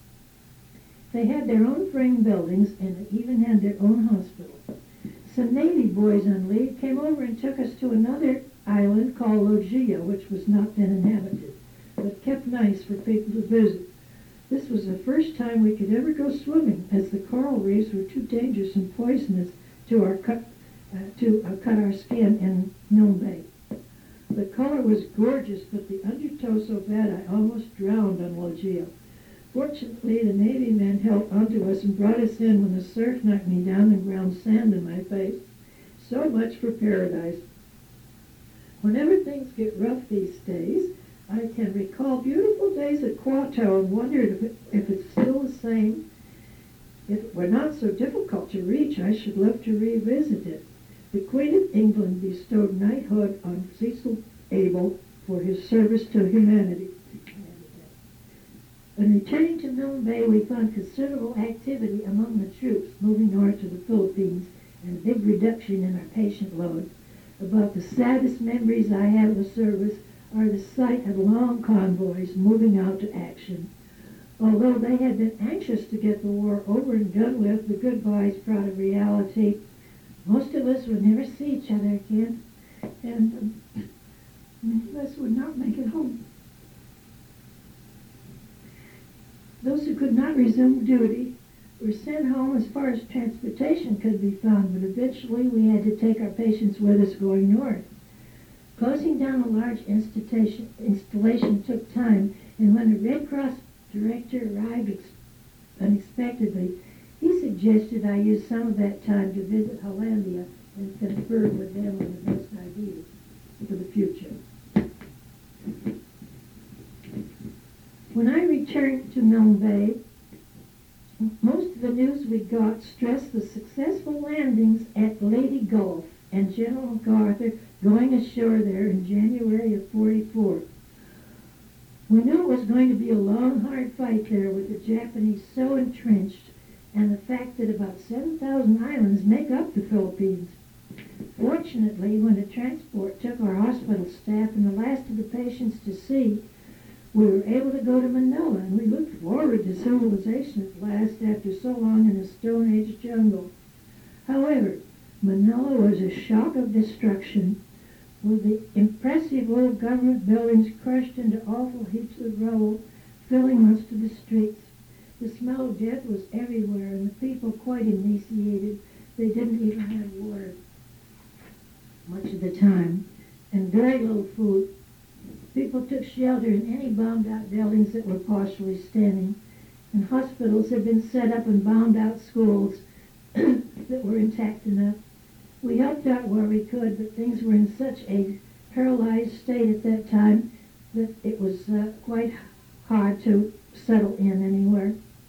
They had their own frame buildings, and they even had their own hospital. Some Navy boys on leave came over and took us to another island called Logia, which was not then inhabited, but kept nice for people to visit. This was the first time we could ever go swimming, as the coral reefs were too dangerous and poisonous to our cut, uh, to uh, cut our skin in Milne Bay. The color was gorgeous, but the undertow so bad I almost drowned on Logia. Fortunately, the Navy men held onto us and brought us in when the surf knocked me down and ground sand in my face. So much for paradise. Whenever things get rough these days, I can recall beautiful days at Quato and wondered if, it, if it's still the same. If it were not so difficult to reach, I should love to revisit it. The Queen of England bestowed knighthood on Cecil Able for his service to humanity. When returning to Milne Bay, we found considerable activity among the troops moving north to the Philippines and a big reduction in our patient load. About the saddest memories I have of the service are the sight of long convoys moving out to action. Although they had been anxious to get the war over and done with, the goodbyes brought a reality. Most of us would never see each other again, and um, many of us would not make it home. Those who could not resume duty were sent home as far as transportation could be found, but eventually we had to take our patients with us going north. Closing down a large institution, installation took time, and when a Red Cross director arrived ex- unexpectedly, he suggested I use some of that time to visit Hollandia and confer with them on the best ideas for the future. When I returned to Milne Bay, most of the news we got stressed the successful landings at Lady Gulf and General MacArthur going ashore there in January of forty-four. We knew it was going to be a long, hard fight there with the Japanese so entrenched, and the fact that about seven thousand islands make up the Philippines. Fortunately, when the transport took our hospital staff and the last of the patients to sea, we were able to go to Manila, and we looked forward to civilization at last after so long in a Stone Age jungle. However, Manila was a shock of destruction, with the impressive old government buildings crushed into awful heaps of rubble, filling most of the streets. The smell of death was everywhere, and the people quite emaciated. They didn't even have water much of the time, and very little food. People took shelter in any bombed-out buildings that were partially standing, and hospitals had been set up in bombed-out schools that were intact enough. We helped out where we could, but things were in such a paralyzed state at that time that it was uh, quite hard to settle in anywhere.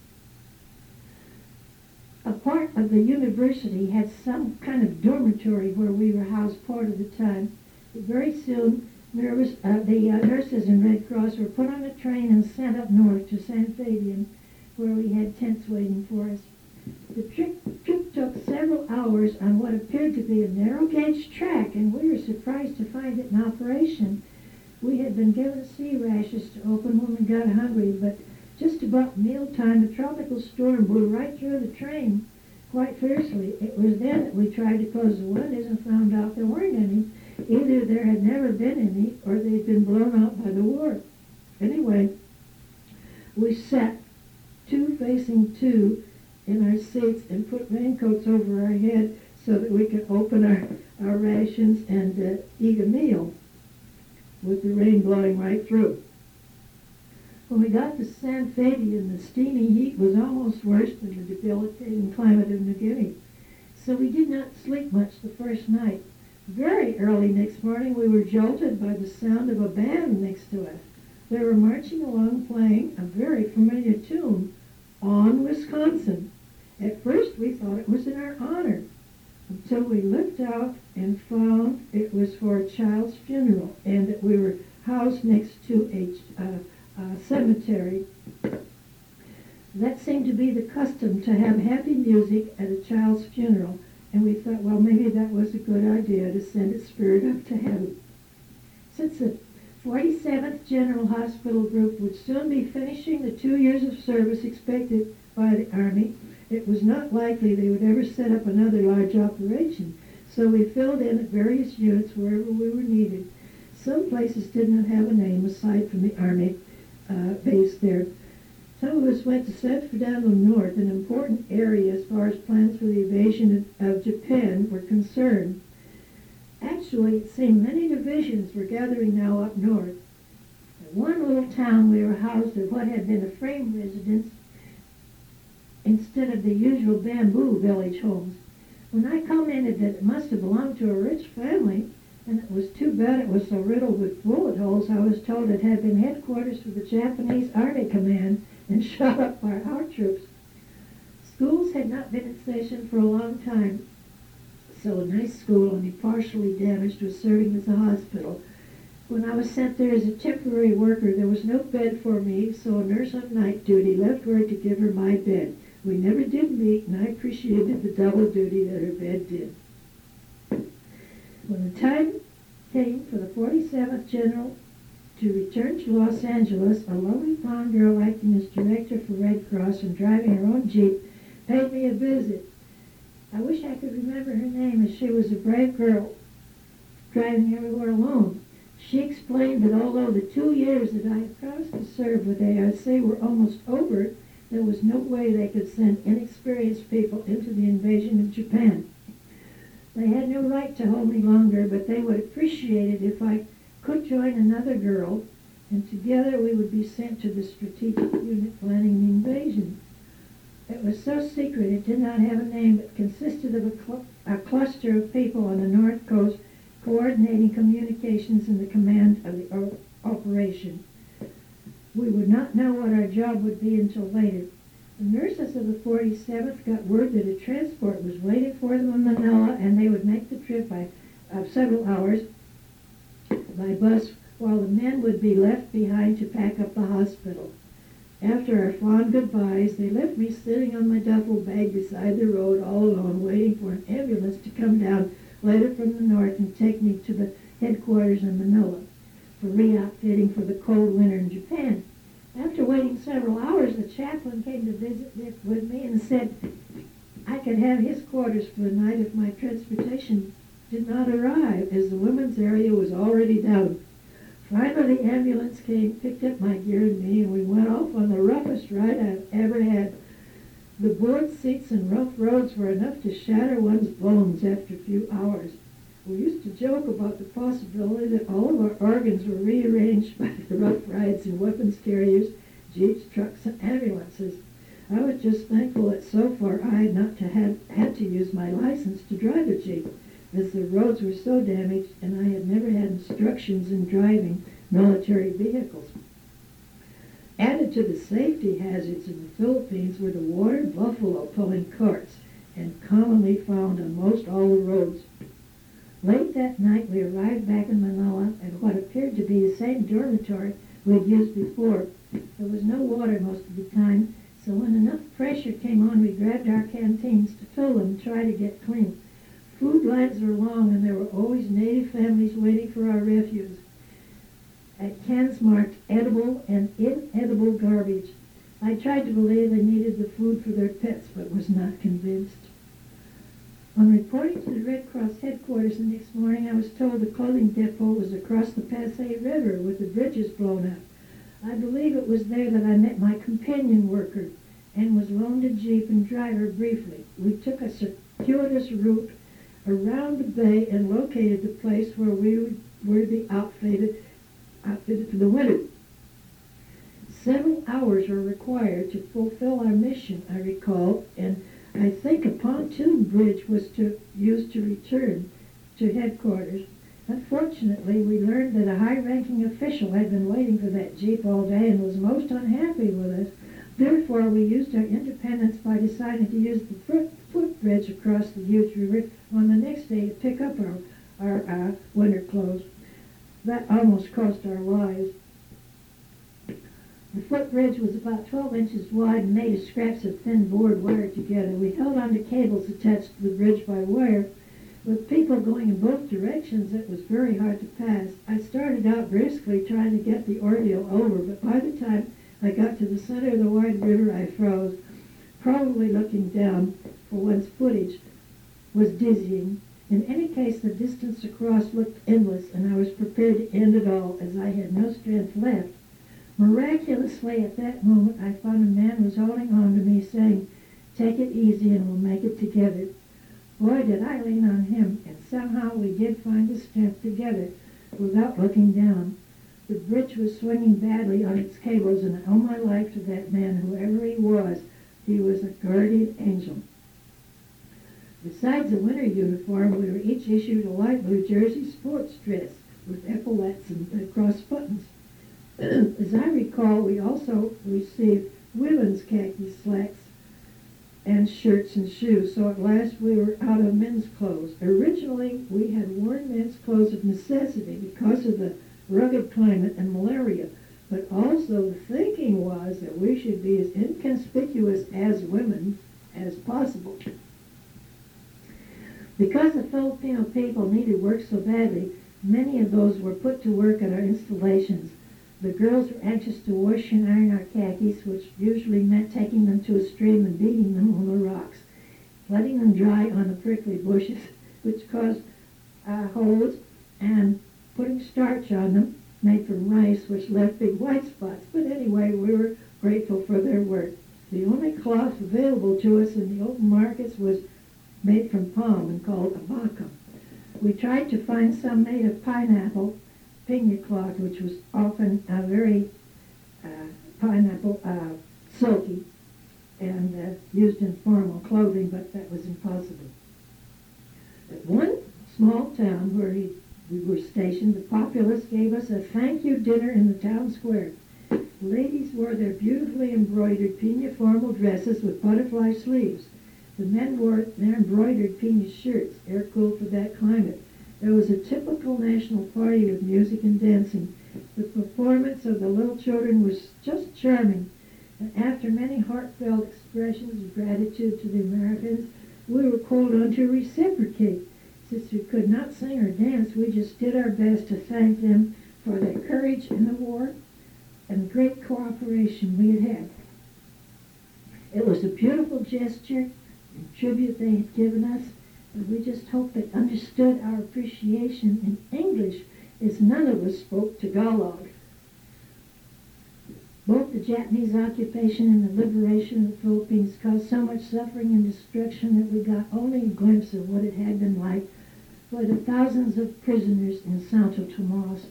A part of the university had some kind of dormitory where we were housed part of the time. But very soon, nervous, uh, the uh, nurses in Red Cross were put on a train and sent up north to San Fabian, where we had tents waiting for us. The trip, trip took several hours on what appeared to be a narrow-gauge track, and we were surprised to find it in operation. We had been given sea rashes to open when we got hungry, but just about mealtime, a tropical storm blew right through the train quite fiercely. It was then that we tried to close the windows and found out there weren't any. Either there had never been any, or they'd been blown out by the war. Anyway, we sat two facing two in our seats and put raincoats over our head so that we could open our, our rations and uh, eat a meal with the rain blowing right through. When we got to San Fabian, the steamy heat was almost worse than the debilitating climate of New Guinea. So we did not sleep much the first night. Very early next morning, we were jolted by the sound of a band next to us. They were marching along playing a very familiar tune, On Wisconsin. At first, we thought it was in our honor, until we looked out and found it was for a child's funeral, and that we were housed next to a uh, uh, cemetery. That seemed to be the custom, to have happy music at a child's funeral, and we thought, well, maybe that was a good idea to send its spirit up to heaven. Since the forty-seventh General Hospital Group would soon be finishing the two years of service expected by the Army, it was not likely they would ever set up another large operation, so we filled in at various units wherever we were needed. Some places did not have a name aside from the Army uh, base there. Some of us went to San Fernando North, an important area as far as plans for the invasion of, of Japan were concerned. Actually, it seemed many divisions were gathering now up north. In one little town, we were housed at what had been a frame residence instead of the usual bamboo village homes. When I commented that it must have belonged to a rich family, and it was too bad it was so riddled with bullet holes, I was told it had been headquarters for the Japanese Army Command and shot up by our troops. Schools had not been in session for a long time, so a nice school, only partially damaged, was serving as a hospital. When I was sent there as a temporary worker, there was no bed for me, so a nurse on night duty left word to give her my bed. We never did meet, and I appreciated the double duty that her bed did. When the time came for the forty-seventh General to return to Los Angeles, a lovely blonde girl acting as director for Red Cross and driving her own Jeep paid me a visit. I wish I could remember her name, as she was a brave girl driving everywhere alone. She explained that although the two years that I had promised to serve with A R C were almost over, there was no way they could send inexperienced people into the invasion of Japan. They had no right to hold me longer, but they would appreciate it if I could join another girl, and together we would be sent to the strategic unit planning the invasion. It was so secret it did not have a name, but consisted of a, cl- a cluster of people on the North Coast coordinating communications and the command of the o- operation. We would not know what our job would be until later. The nurses of the forty-seventh got word that a transport was waiting for them in Manila, and they would make the trip by uh, several hours by bus, while the men would be left behind to pack up the hospital. After our fond goodbyes, they left me sitting on my duffel bag beside the road all alone, waiting for an ambulance to come down later from the north and take me to the headquarters in Manila for re-outfitting for the cold winter in Japan. After waiting several hours, the chaplain came to visit with me and said I could have his quarters for the night if my transportation did not arrive, as the women's area was already down. Finally, the ambulance came, picked up my gear and me, and we went off on the roughest ride I've ever had. The board seats and rough roads were enough to shatter one's bones after a few hours. We used to joke about the possibility that all of our organs were rearranged by the rough rides in weapons carriers, jeeps, trucks, and ambulances. I was just thankful that so far I had not to have, had to use my license to drive a jeep, as the roads were so damaged and I had never had instructions in driving military vehicles. Added to the safety hazards in the Philippines were the water buffalo pulling carts, and commonly found on most all the roads. Late that night, we arrived back in Manila at what appeared to be the same dormitory we had used before. There was no water most of the time, so when enough pressure came on, we grabbed our canteens to fill them and try to get clean. Food lines were long, and there were always native families waiting for our refuse. At cans marked edible and inedible garbage. I tried to believe they needed the food for their pets, but was not convinced. On reporting to the Red Cross headquarters the next morning, I was told the clothing depot was across the Pasay River with the bridges blown up. I believe it was there that I met my companion worker and was loaned a jeep and driver briefly. We took a circuitous route around the bay and located the place where we would, were to be outfitted, outfitted for the winter. Several hours were required to fulfill our mission, I recall, and I think a pontoon bridge was to used to return to headquarters. Unfortunately, we learned that a high-ranking official had been waiting for that jeep all day and was most unhappy with us. Therefore, we used our independence by deciding to use the foot, footbridge across the huge river on the next day to pick up our, our uh, winter clothes. That almost cost our lives. The footbridge was about twelve inches wide and made of scraps of thin board wired together. We held onto cables attached to the bridge by wire. With people going in both directions, it was very hard to pass. I started out briskly trying to get the ordeal over, but by the time I got to the center of the wide river, I froze. Probably looking down for one's footage was dizzying. In any case, the distance across looked endless, and I was prepared to end it all, as I had no strength left. Miraculously, at that moment, I found a man was holding on to me, saying, "Take it easy and we'll make it together." Boy, did I lean on him, and somehow we did find the strength together without looking down. The bridge was swinging badly on its cables, and I owe my life to that man, whoever he was. He was a guardian angel. Besides a winter uniform, we were each issued a light blue jersey sports dress with epaulets and uh, cross buttons. As I recall, we also received women's khaki slacks and shirts and shoes, so at last we were out of men's clothes. Originally, we had worn men's clothes of necessity because of the rugged climate and malaria. But also the thinking was that we should be as inconspicuous as women as possible. Because the Filipino people needed work so badly, many of those were put to work at our installations. The girls were anxious to wash and iron our khakis, which usually meant taking them to a stream and beating them on the rocks, letting them dry on the prickly bushes, which caused uh, holes, and putting starch on them, made from rice, which left big white spots. But anyway, we were grateful for their work. The only cloth available to us in the open markets was made from palm and called abaca. We tried to find some made of pineapple, piña cloth, which was often uh, very uh, pineapple uh, silky and uh, used in formal clothing, but that was impossible. At one small town where he, we were stationed, the populace gave us a thank you dinner in the town square. The ladies wore their beautifully embroidered piña formal dresses with butterfly sleeves. The men wore their embroidered piña shirts, air-cooled for that climate. There was a typical national party with music and dancing. The performance of the little children was just charming. And after many heartfelt expressions of gratitude to the Americans, we were called on to reciprocate. Since we could not sing or dance, we just did our best to thank them for their courage in the war and the great cooperation we had had. It was a beautiful gesture and tribute they had given us, and we just hoped they understood our appreciation in English, as none of us spoke Tagalog. Both the Japanese occupation and the liberation of the Philippines caused so much suffering and destruction that we got only a glimpse of what it had been like for the thousands of prisoners in Santo Tomas.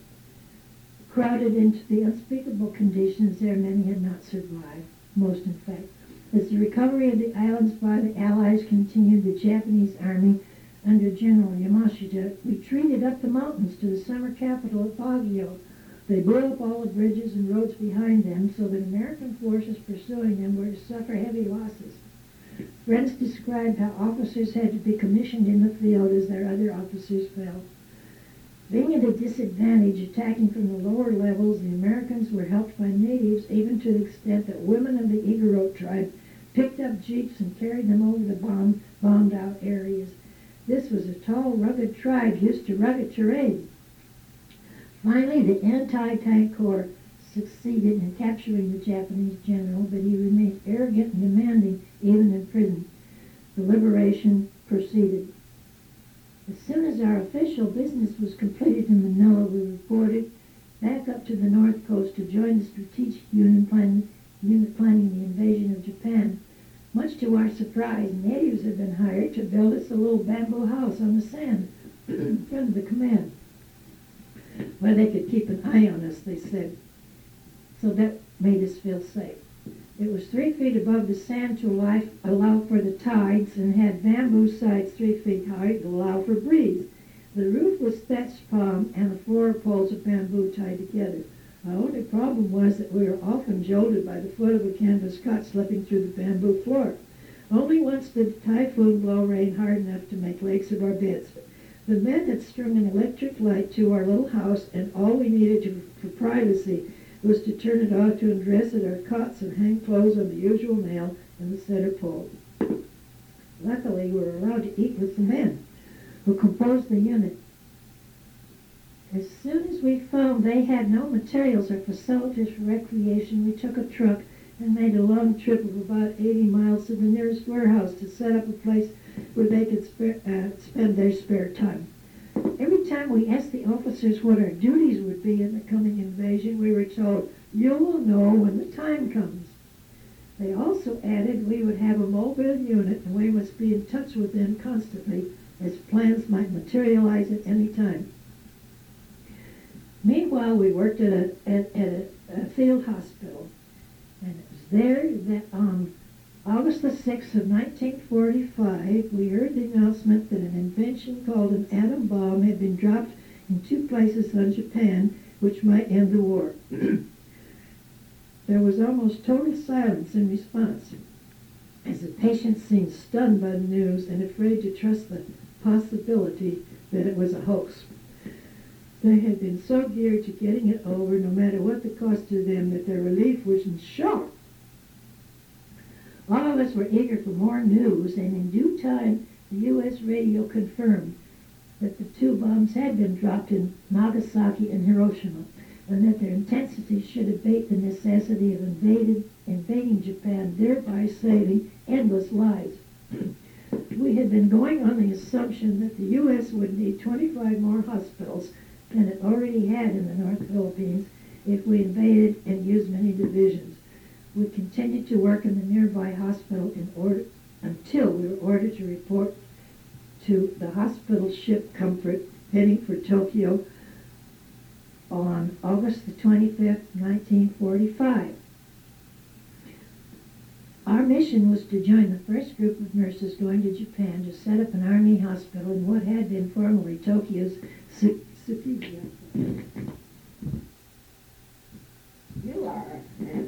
Crowded into the unspeakable conditions there, many had not survived, most in fact. As the recovery of the islands by the Allies continued, the Japanese army under General Yamashita retreated up the mountains to the summer capital at Baguio. They blew up all the bridges and roads behind them so that American forces pursuing them were to suffer heavy losses. Friends described how officers had to be commissioned in the field as their other officers fell. Being at a disadvantage, attacking from the lower levels, the Americans were helped by natives, even to the extent that women of the Igorot tribe picked up jeeps and carried them over the bomb, bombed-out areas. This was a tall, rugged tribe used to rugged terrain. Finally, the anti-tank corps succeeded in capturing the Japanese general, but he remained arrogant and demanding even in prison. The liberation proceeded. As soon as our official business was completed in Manila, we reported back up to the north coast to join the strategic unit planning, unit planning the invasion of Japan. Much to our surprise, natives had been hired to build us a little bamboo house on the sand in front of the command, where they could keep an eye on us, they said. So that made us feel safe. It was three feet above the sand to allow, allow for the tides, and had bamboo sides three feet high to allow for breeze. The roof was thatched palm, and the floor poles of bamboo tied together. Our only problem was that we were often jolted by the foot of a canvas cot slipping through the bamboo floor. Only once did the typhoon blow rain hard enough to make lakes of our beds. The men had strung an electric light to our little house, and all we needed to, for privacy was to turn it off to undress at our cots and hang clothes on the usual nail in the center pole. Luckily, we were allowed to eat with the men who composed the unit. As soon as we found they had no materials or facilities for recreation, we took a truck and made a long trip of about eighty miles to the nearest warehouse to set up a place where they could spare, uh, spend their spare time. Every time we asked the officers what our duties would be in the coming invasion, we were told, "You will know when the time comes." They also added we would have a mobile unit and we must be in touch with them constantly, as plans might materialize at any time. Meanwhile, we worked at a, at, at a, a field hospital, and it was there that on August the sixth of nineteen forty-five, we heard the announcement that an invention called an atom bomb had been dropped in two places on Japan, which might end the war. There was almost total silence in response, as the patients seemed stunned by the news and afraid to trust the possibility that it was a hoax. They had been so geared to getting it over, no matter what the cost to them, that their relief was in shock. All of us were eager for more news, and in due time, the U S radio confirmed that the two bombs had been dropped in Nagasaki and Hiroshima, and that their intensity should abate the necessity of invaded, invading Japan, thereby saving endless lives. We had been going on the assumption that the U S would need twenty-five more hospitals than it already had in the North Philippines if we invaded and used many divisions. We continued to work in the nearby hospital in order until we were ordered to report to the hospital ship Comfort heading for Tokyo on August the twenty-fifth, nineteen forty-five. Our mission was to join the first group of nurses going to Japan to set up an army hospital in what had been formerly Tokyo's Tsukiji. You are.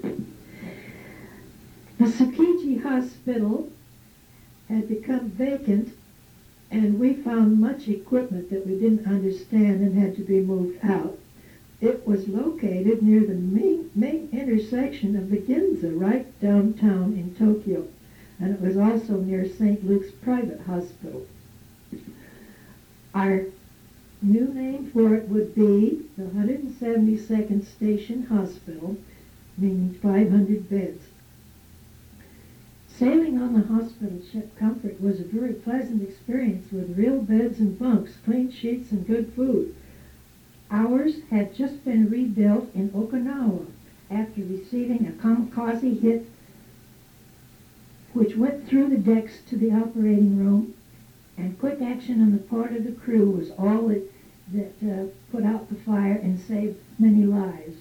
The Tsukiji hospital had become vacant, and we found much equipment that we didn't understand and had to be moved out. It was located near the main, main intersection of the Ginza, right downtown in Tokyo, and it was also near Saint Luke's private hospital. Our new name for it would be the one hundred seventy-second Station Hospital, meaning five hundred beds. Sailing on the hospital ship Comfort was a very pleasant experience with real beds and bunks, clean sheets, and good food. Ours had just been rebuilt in Okinawa after receiving a kamikaze hit which went through the decks to the operating room, and quick action on the part of the crew was all that, that uh, put out the fire and saved many lives.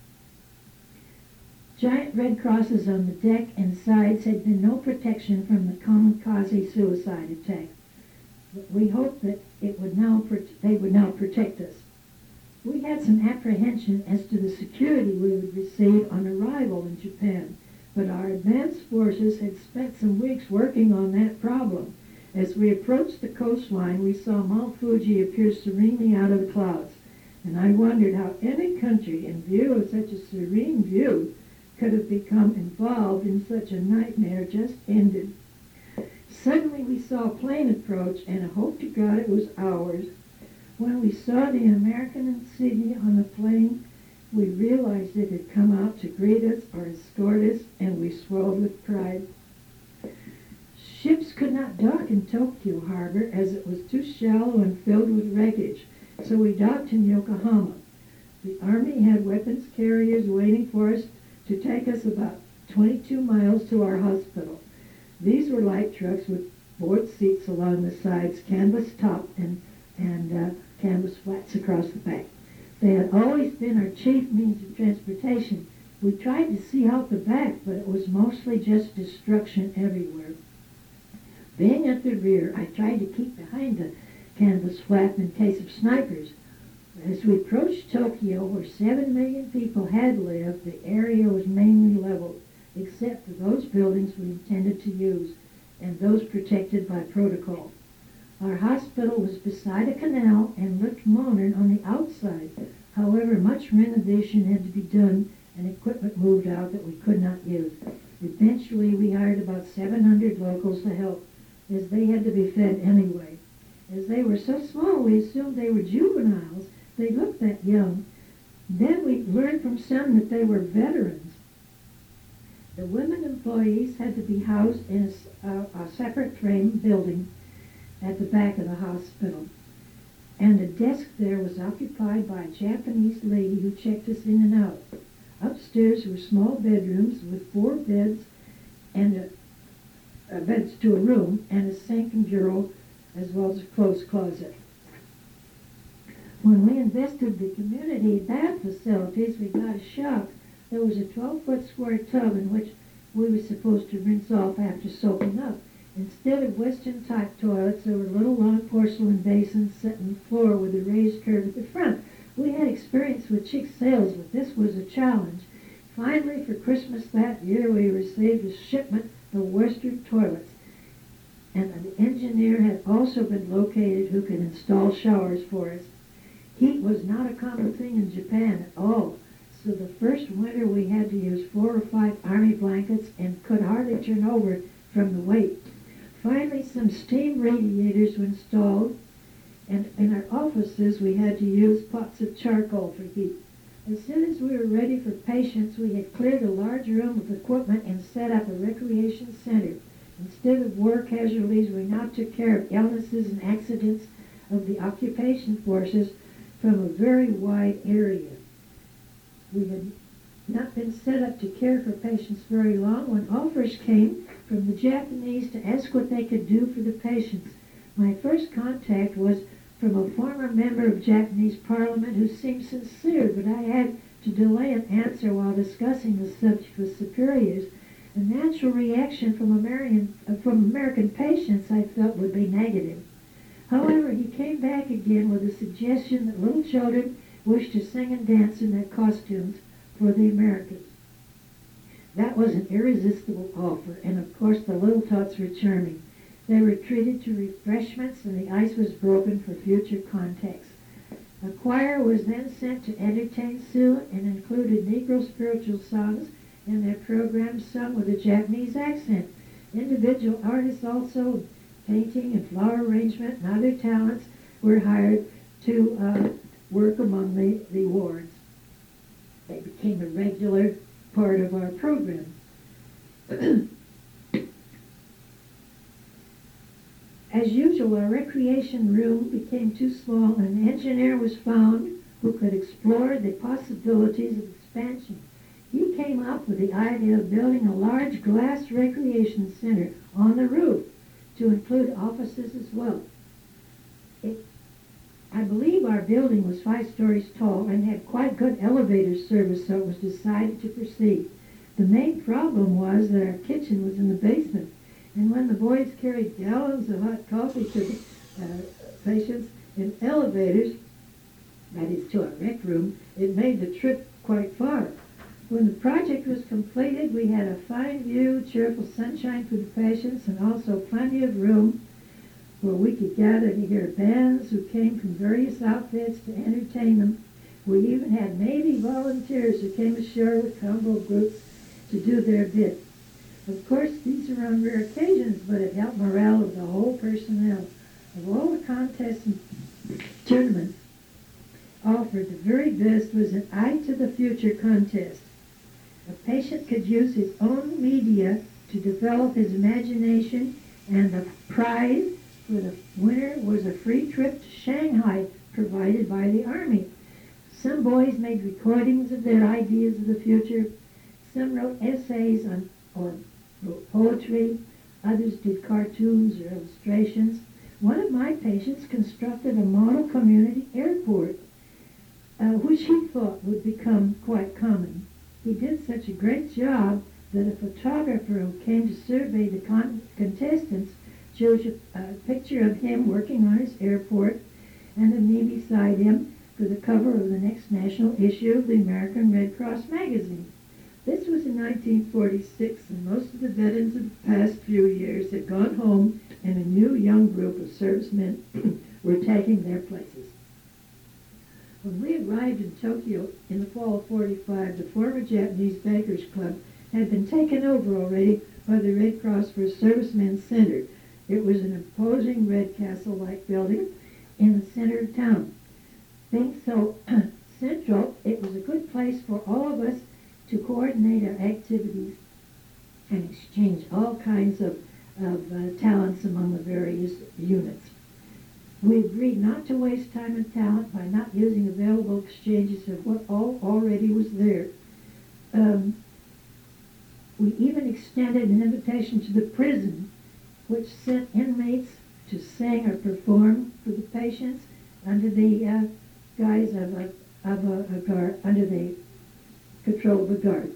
Giant red crosses on the deck and sides had been no protection from the kamikaze suicide attack, but we hoped that it would now they would now protect us. We had some apprehension as to the security we would receive on arrival in Japan, but our advanced forces had spent some weeks working on that problem. As we approached the coastline, we saw Mount Fuji appear serenely out of the clouds, and I wondered how any country, in view of such a serene view, could have become involved in such a nightmare just ended. Suddenly we saw a plane approach, and I hope to God it was ours. When we saw the American insignia on the plane, we realized it had come out to greet us or escort us, and we swelled with pride. Ships could not dock in Tokyo Harbor as it was too shallow and filled with wreckage, so we docked in Yokohama. The Army had weapons carriers waiting for us to take us about twenty-two miles to our hospital. These were light trucks with board seats along the sides, canvas top, and, and uh, canvas flats across the back. They had always been our chief means of transportation. We tried to see out the back, but it was mostly just destruction everywhere. Being at the rear, I tried to keep behind the canvas flap in case of snipers. As we approached Tokyo, where seven million people had lived, the area was mainly leveled, except for those buildings we intended to use, and those protected by protocol. Our hospital was beside a canal and looked modern on the outside. However, much renovation had to be done and equipment moved out that we could not use. Eventually, we hired about seven hundred locals to help, as they had to be fed anyway. As they were so small, we assumed they were juveniles. They looked that young. Then we learned from some that they were veterans. The women employees had to be housed in a, a, a separate frame building at the back of the hospital. And the desk there was occupied by a Japanese lady who checked us in and out. Upstairs were small bedrooms with four beds and a, a beds to a room and a sink and bureau, as well as a clothes closet. When we invested the community bath facilities, we got a shock. There was a twelve-foot square tub in which we were supposed to rinse off after soaking up. Instead of Western-type toilets, there were little long porcelain basins set in the floor with a raised curb at the front. We had experience with chick sales, but this was a challenge. Finally, for Christmas that year, we received a shipment of Western toilets, and an engineer had also been located who could install showers for us. Heat was not a common thing in Japan at all. So the first winter we had to use four or five army blankets and could hardly turn over from the weight. Finally, some steam radiators were installed, and in our offices we had to use pots of charcoal for heat. As soon as we were ready for patients, we had cleared a large room of equipment and set up a recreation center. Instead of war casualties, we now took care of illnesses and accidents of the occupation forces from a very wide area. We had not been set up to care for patients very long when offers came from the Japanese to ask what they could do for the patients. My first contact was from a former member of Japanese Parliament who seemed sincere, but I had to delay an answer while discussing the subject with superiors. A natural reaction from American, uh, from American patients I felt would be negative. However, he came back again with a suggestion that little children wished to sing and dance in their costumes for the Americans. That was an irresistible offer, and of course the little tots were charming. They were treated to refreshments, and the ice was broken for future contacts. A choir was then sent to entertain Sue and included Negro spiritual songs in their program sung with a Japanese accent. Individual artists also, painting and flower arrangement and other talents, were hired to uh, work among the, the wards. They became a regular part of our program. As usual, our recreation room became too small, and an engineer was found who could explore the possibilities of expansion. He came up with the idea of building a large glass recreation center on the roof to include offices as well. It, I believe our building was five stories tall and had quite good elevator service, so it was decided to proceed. The main problem was that our kitchen was in the basement, and when the boys carried gallons of hot coffee to the uh, patients in elevators, that is to our rec room, it made the trip quite far. When the project was completed, we had a fine view, cheerful sunshine for the patients, and also plenty of room where we could gather to hear bands who came from various outfits to entertain them. We even had Navy volunteers who came ashore with combo groups to do their bit. Of course, these are on rare occasions, but it helped morale of the whole personnel. Of all the contests and tournaments offered, the very best was an Eye to the Future contest. A patient could use his own media to develop his imagination, and the prize for the winner was a free trip to Shanghai provided by the Army. Some boys made recordings of their ideas of the future. Some wrote essays on, or wrote poetry. Others did cartoons or illustrations. One of my patients constructed a model community airport, uh, which he thought would become quite common. He did such a great job that a photographer who came to survey the con- contestants chose a, a picture of him working on his airport and of me beside him for the cover of the next national issue of the American Red Cross magazine. This was in nineteen forty-six, and most of the veterans of the past few years had gone home, and a new young group of servicemen were taking their places. When we arrived in Tokyo in the fall of forty-five, the former Japanese Bankers Club had been taken over already by the Red Cross for Servicemen's Center. It was an imposing red castle-like building in the center of town. Being so central, it was a good place for all of us to coordinate our activities and exchange all kinds of, of uh, talents among the various units. We agreed not to waste time and talent by not using available exchanges of what all already was there. Um, we even extended an invitation to the prison, which sent inmates to sing or perform for the patients under the uh, guise of a, of a, a guard, under the control of a guard.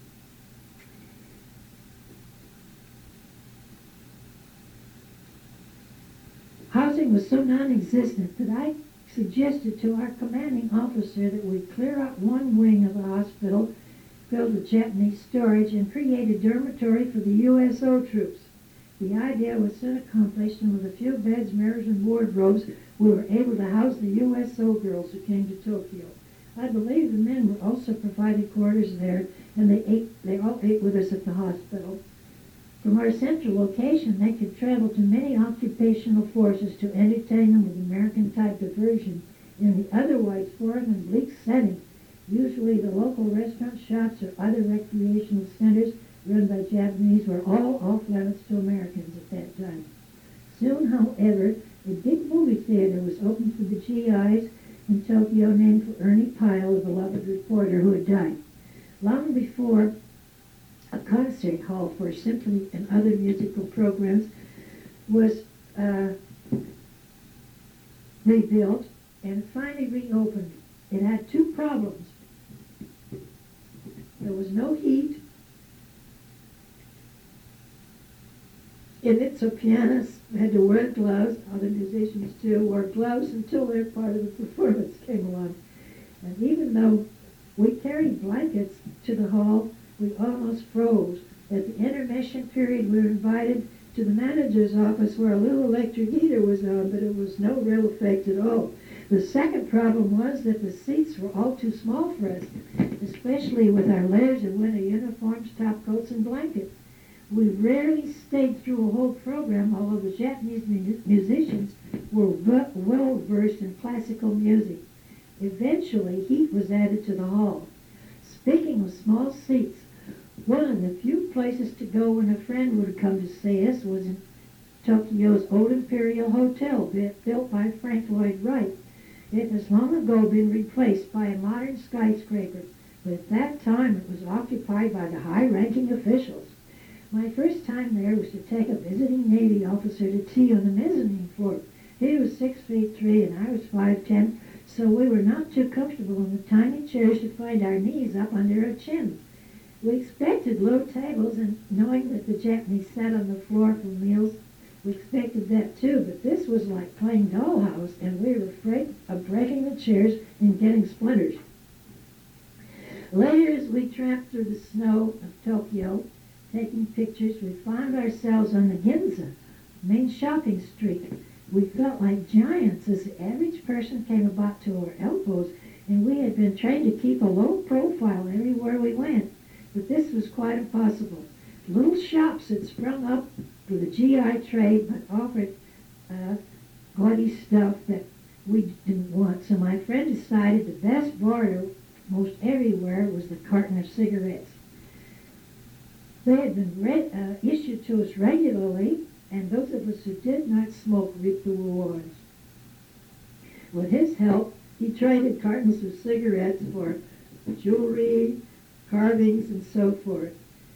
Housing was so non-existent that I suggested to our commanding officer that we clear out one wing of the hospital filled with Japanese storage and create a dormitory for the U S O troops. The idea was soon accomplished, and with a few beds, mirrors, and wardrobes, we were able to house the U S O girls who came to Tokyo. I believe the men were also provided quarters there, and they ate. They all ate with us at the hospital. From our central location, they could travel to many occupational forces to entertain them with American-type diversion in the otherwise foreign and bleak setting. Usually the local restaurant shops or other recreational centers run by Japanese were all off-limits to Americans at that time. Soon, however, a big movie theater was opened for the G Is in Tokyo, named for Ernie Pyle, a beloved reporter who had died. Long before a concert hall for symphony and other musical programs was uh, rebuilt and finally reopened. It had two problems. There was no heat in it, so pianists had to wear gloves. Other musicians too wore gloves until their part of the performance came along. And even though we carried blankets to the hall, we almost froze. At the intermission period, we were invited to the manager's office where a little electric heater was on, but it was no real effect at all. The second problem was that the seats were all too small for us, especially with our layers of winter uniforms, top coats, and blankets. We rarely stayed through a whole program, although the Japanese mu- musicians were v- well versed in classical music. Eventually, heat was added to the hall. Speaking of small seats, one of the few places to go when a friend would come to see us was in Tokyo's Old Imperial Hotel, built by Frank Lloyd Wright. It has long ago been replaced by a modern skyscraper, but at that time it was occupied by the high-ranking officials. My first time there was to take a visiting Navy officer to tea on the mezzanine floor. He was six feet three and I was five ten, so we were not too comfortable in the tiny chairs to find our knees up under our chins. We expected low tables, and knowing that the Japanese sat on the floor for meals, we expected that too, but this was like playing dollhouse, and we were afraid of breaking the chairs and getting splinters. Later, as we tramped through the snow of Tokyo, taking pictures, we found ourselves on the Ginza, main shopping street. We felt like giants as the average person came about to our elbows, and we had been trained to keep a low profile everywhere we went. But this was quite impossible. Little shops had sprung up for the G I trade, but offered uh, gaudy stuff that we didn't want. So my friend decided the best barter most everywhere was the carton of cigarettes. They had been re- uh, issued to us regularly, and those of us who did not smoke reaped the rewards. With his help, he traded cartons of cigarettes for jewelry, carvings, and so forth.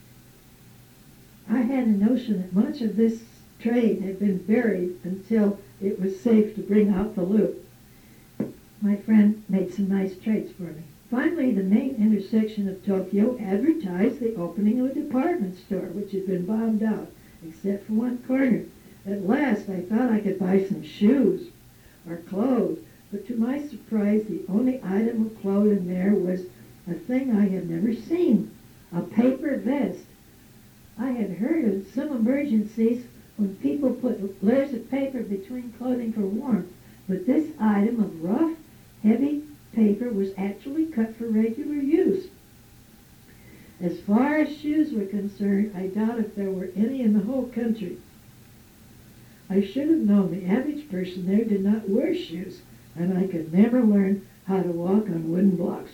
I had a notion that much of this trade had been buried until it was safe to bring out the loot. My friend made some nice trades for me. Finally, the main intersection of Tokyo advertised the opening of a department store, which had been bombed out, except for one corner. At last, I thought I could buy some shoes or clothes, but to my surprise, the only item of clothing there was a thing I had never seen, a paper vest. I had heard of some emergencies when people put layers of paper between clothing for warmth, but this item of rough, heavy paper was actually cut for regular use. As far as shoes were concerned, I doubt if there were any in the whole country. I should have known the average person there did not wear shoes, and I could never learn how to walk on wooden blocks.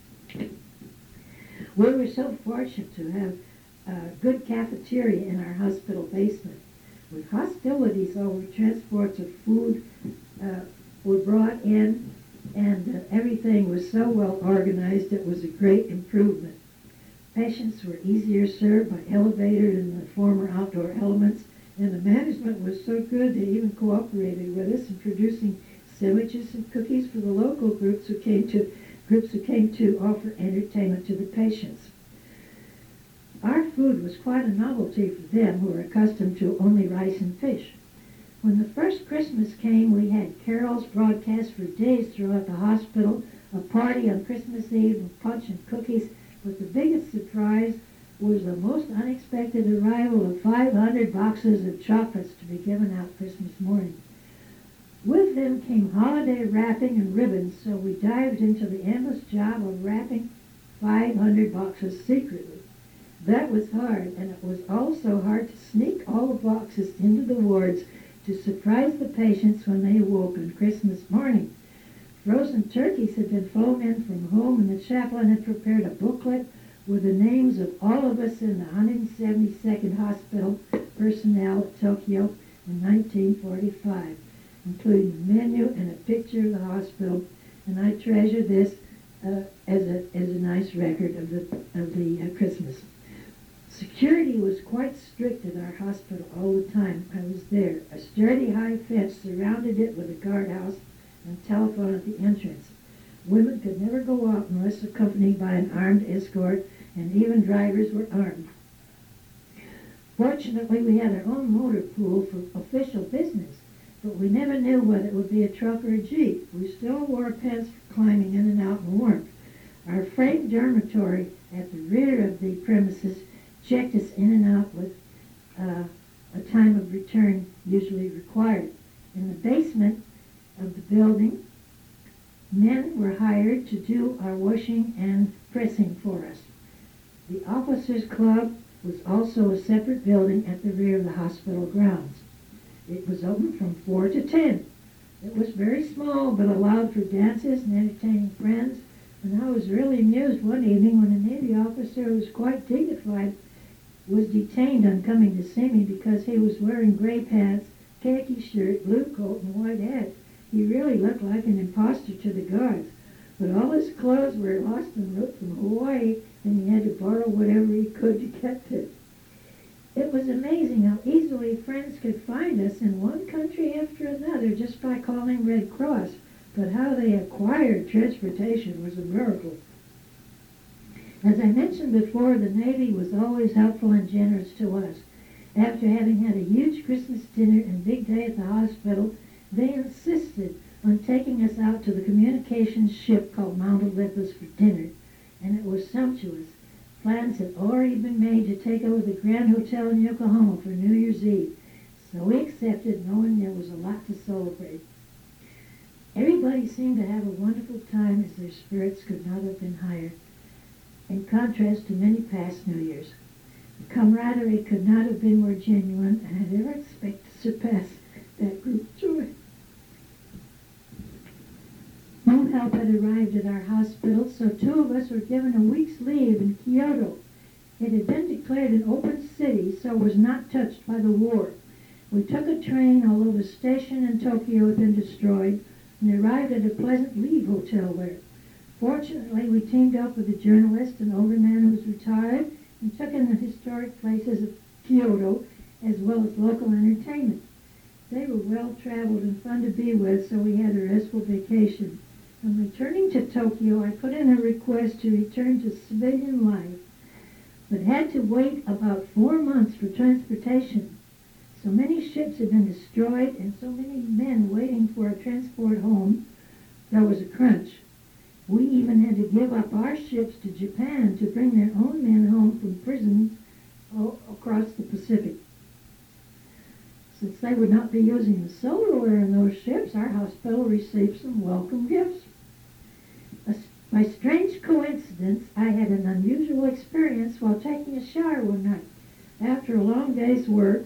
We were so fortunate to have a good cafeteria in our hospital basement. With hostilities over transports of food uh, were brought in, and uh, everything was so well organized, it was a great improvement. Patients were easier served by elevator than the former outdoor elements, and the management was so good they even cooperated with us in producing sandwiches and cookies for the local groups who came to groups who came to offer entertainment to the patients. Our food was quite a novelty for them who were accustomed to only rice and fish. When the first Christmas came, we had carols broadcast for days throughout the hospital, a party on Christmas Eve with punch and cookies, but the biggest surprise was the most unexpected arrival of five hundred boxes of chocolates to be given out Christmas morning. With them came holiday wrapping and ribbons, so we dived into the endless job of wrapping five hundred boxes secretly. That was hard, and it was also hard to sneak all the boxes into the wards to surprise the patients when they awoke on Christmas morning. Frozen turkeys had been flown in from home, and the chaplain had prepared a booklet with the names of all of us in the one hundred seventy-second Hospital personnel at Tokyo in nineteen forty-five, including the menu and a picture of the hospital, and I treasure this uh, as a as a nice record of the of the uh, Christmas. Security was quite strict at our hospital all the time I was there. A sturdy high fence surrounded it with a guardhouse and telephone at the entrance. Women could never go out unless accompanied by an armed escort, and even drivers were armed. Fortunately, we had our own motor pool for official business, but we never knew whether it would be a truck or a jeep. We still wore pants for climbing in and out in the warmth. Our freight dormitory at the rear of the premises checked us in and out with uh, a time of return usually required. In the basement of the building, men were hired to do our washing and pressing for us. The officers' club was also a separate building at the rear of the hospital grounds. It was open from four to ten. It was very small, but allowed for dances and entertaining friends, and I was really amused one evening when a Navy officer who was quite dignified was detained on coming to see me because he was wearing gray pants, khaki shirt, blue coat, and white hat. He really looked like an imposter to the guards, but all his clothes were lost en route from Hawaii, and he had to borrow whatever he could to get there. It was amazing how easily friends could find us in one country after another just by calling Red Cross, but how they acquired transportation was a miracle. As I mentioned before, the Navy was always helpful and generous to us. After having had a huge Christmas dinner and big day at the hospital, they insisted on taking us out to the communications ship called Mount Olympus for dinner, and it was sumptuous. Plans had already been made to take over the Grand Hotel in Yokohama for New Year's Eve, so we accepted, knowing there was a lot to celebrate. Everybody seemed to have a wonderful time, as their spirits could not have been higher, in contrast to many past New Years. The camaraderie could not have been more genuine, and I never expect to surpass that group joy. No help had arrived at our hospital, so two of us were given a week's leave in Kyoto. It had been declared an open city, so was not touched by the war. We took a train, although the station in Tokyo had been destroyed, and arrived at a pleasant leave hotel there. Fortunately, we teamed up with a journalist, an older man who was retired, and took in the historic places of Kyoto, as well as local entertainment. They were well-traveled and fun to be with, so we had a restful vacation. On returning to Tokyo, I put in a request to return to civilian life, but had to wait about four months for transportation. So many ships had been destroyed, and so many men waiting for a transport home, there was a crunch. We even had to give up our ships to Japan to bring their own men home from prisons across the Pacific. Since they would not be using the silverware in those ships, our hospital received some welcome gifts. By strange coincidence, I had an unusual experience while taking a shower one night. After a long day's work,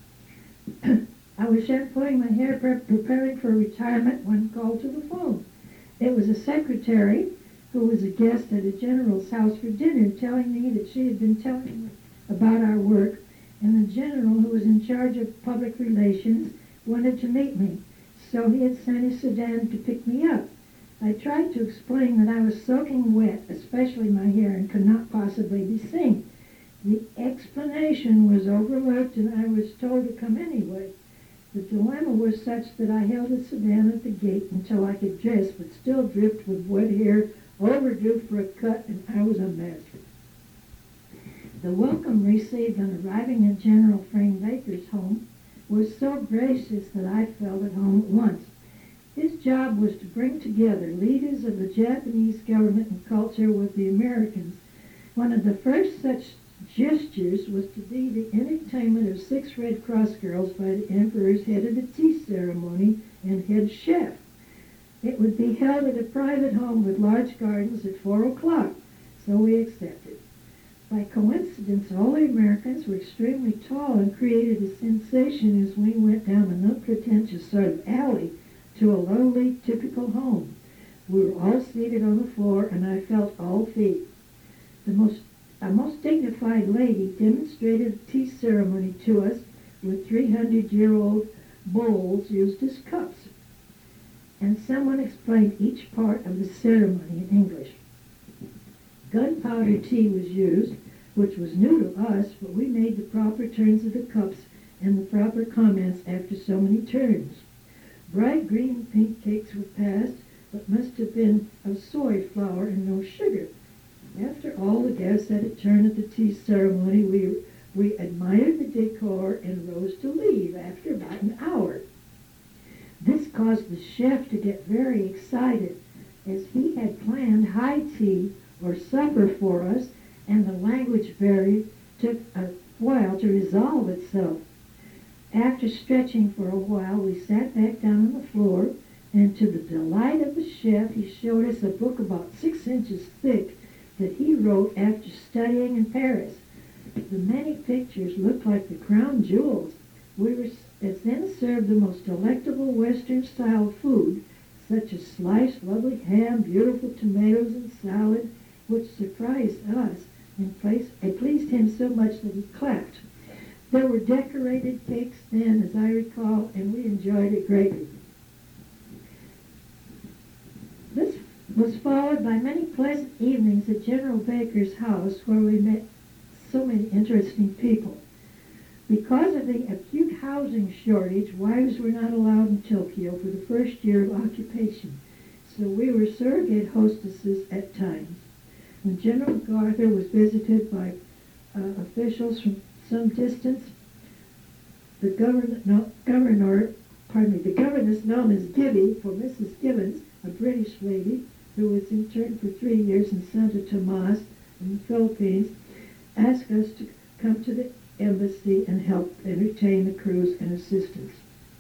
I was shampooing my hair, pre- preparing for retirement, when called to the phone. It was a secretary who was a guest at a general's house for dinner, telling me that she had been telling me about our work, and the general, who was in charge of public relations, wanted to meet me, so he had sent a sedan to pick me up. I tried to explain that I was soaking wet, especially my hair, and could not possibly be seen. The explanation was overlooked, and I was told to come anyway. The dilemma was such that I held the sedan at the gate until I could dress, but still dripped with wet hair, overdue for a cut, and I was a mess. The welcome received on arriving at General Frank Baker's home was so gracious that I felt at home at once. His job was to bring together leaders of the Japanese government and culture with the Americans. One of the first such gestures was to be the entertainment of six Red Cross girls by the Emperor's head of the tea ceremony and head chef. It would be held at a private home with large gardens at four o'clock, so we accepted. By coincidence, all the Americans were extremely tall and created a sensation as we went down an unpretentious sort of alley to a lowly, typical home. We were all seated on the floor, and I felt all feet. The most, a most dignified lady demonstrated the tea ceremony to us with three hundred year old bowls used as cups. And someone explained each part of the ceremony in English. Gunpowder tea was used, which was new to us, but we made the proper turns of the cups and the proper comments after so many turns. Bright green and pink cakes were passed, but must have been of soy flour and no sugar. After all the guests had a turn at the tea ceremony, we, we admired the decor and rose to leave after about an hour. This caused the chef to get very excited, as he had planned high tea or supper for us, and the language barrier took a while to resolve itself. After stretching for a while, we sat back down on the floor, and to the delight of the chef, he showed us a book about six inches thick that he wrote after studying in Paris. The many pictures looked like the crown jewels. We were then served the most delectable Western-style food, such as sliced lovely ham, beautiful tomatoes, and salad, which surprised us and placed, it pleased him so much that he clapped. There were decorated cakes then, as I recall, and we enjoyed it greatly. This was followed by many pleasant evenings at General Baker's house, where we met so many interesting people. Because of the acute housing shortage, wives were not allowed in Tokyo for the first year of occupation, so we were surrogate hostesses at times. When General MacArthur was visited by uh, officials from some distance, the governor, no, governor, pardon me, the governess known as Gibby, for Missus Gibbons, a British lady who was interned for three years in Santo Tomas in the Philippines, asked us to come to the embassy and help entertain the crews and assistants.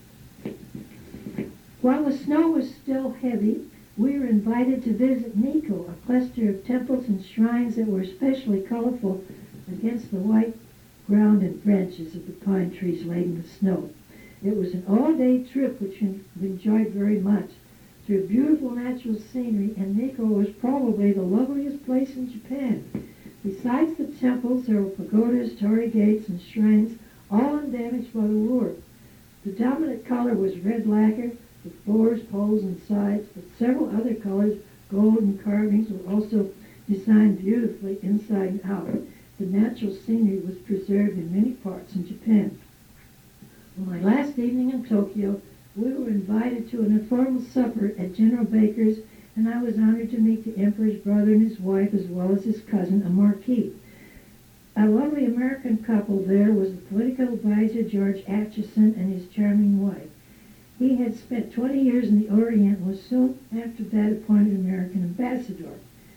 While the snow was still heavy, we were invited to visit Nikko, a cluster of temples and shrines that were especially colorful against the white ground and branches of the pine trees laden with snow. It was an all-day trip which we enjoyed very much, through beautiful natural scenery, and Nikko was probably the loveliest place in Japan. Besides the temples, there were pagodas, torii gates, and shrines, all undamaged by the war. The dominant color was red lacquer, with floors, poles, and sides, but several other colors, gold and carvings, were also designed beautifully inside and out. The natural scenery was preserved in many parts in Japan. On my last evening in Tokyo, we were invited to an informal supper at General Baker's, and I was honored to meet the Emperor's brother and his wife, as well as his cousin, a Marquis. A lovely American couple there was the political advisor George Atchison and his charming wife. He had spent twenty years in the Orient and was soon after that appointed American ambassador.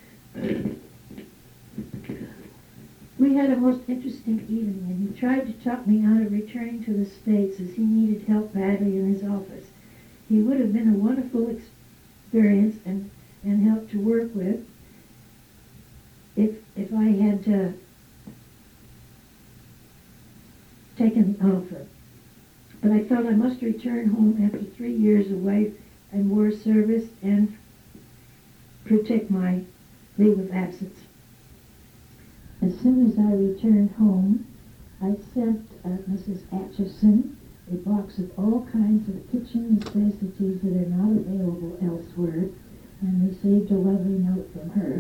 We had a most interesting evening, and he tried to talk me out of returning to the States, as he needed help badly in his office. He would have been a wonderful experience and, and help to work with if if I had uh, taken the offer. But I felt I must return home after three years away in war service and protect my leave of absence. As soon as I returned home, I sent uh, Missus Atchison a box of all kinds of kitchen necessities that are not available elsewhere, and received a lovely note from her.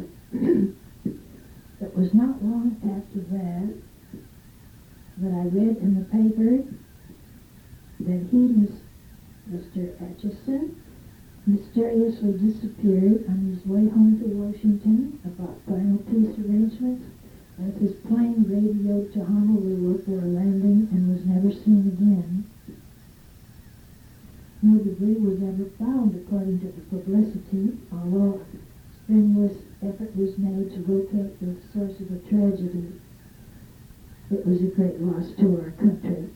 It was not long after that that I read in the paper that he, Mister Atchison, mysteriously disappeared on his way home to Washington about final peace arrangements, as his plane radioed to Honolulu for a landing and was never seen again. No debris was ever found, according to the publicity, although strenuous effort was made to locate the source of the tragedy. It was a great loss to our country.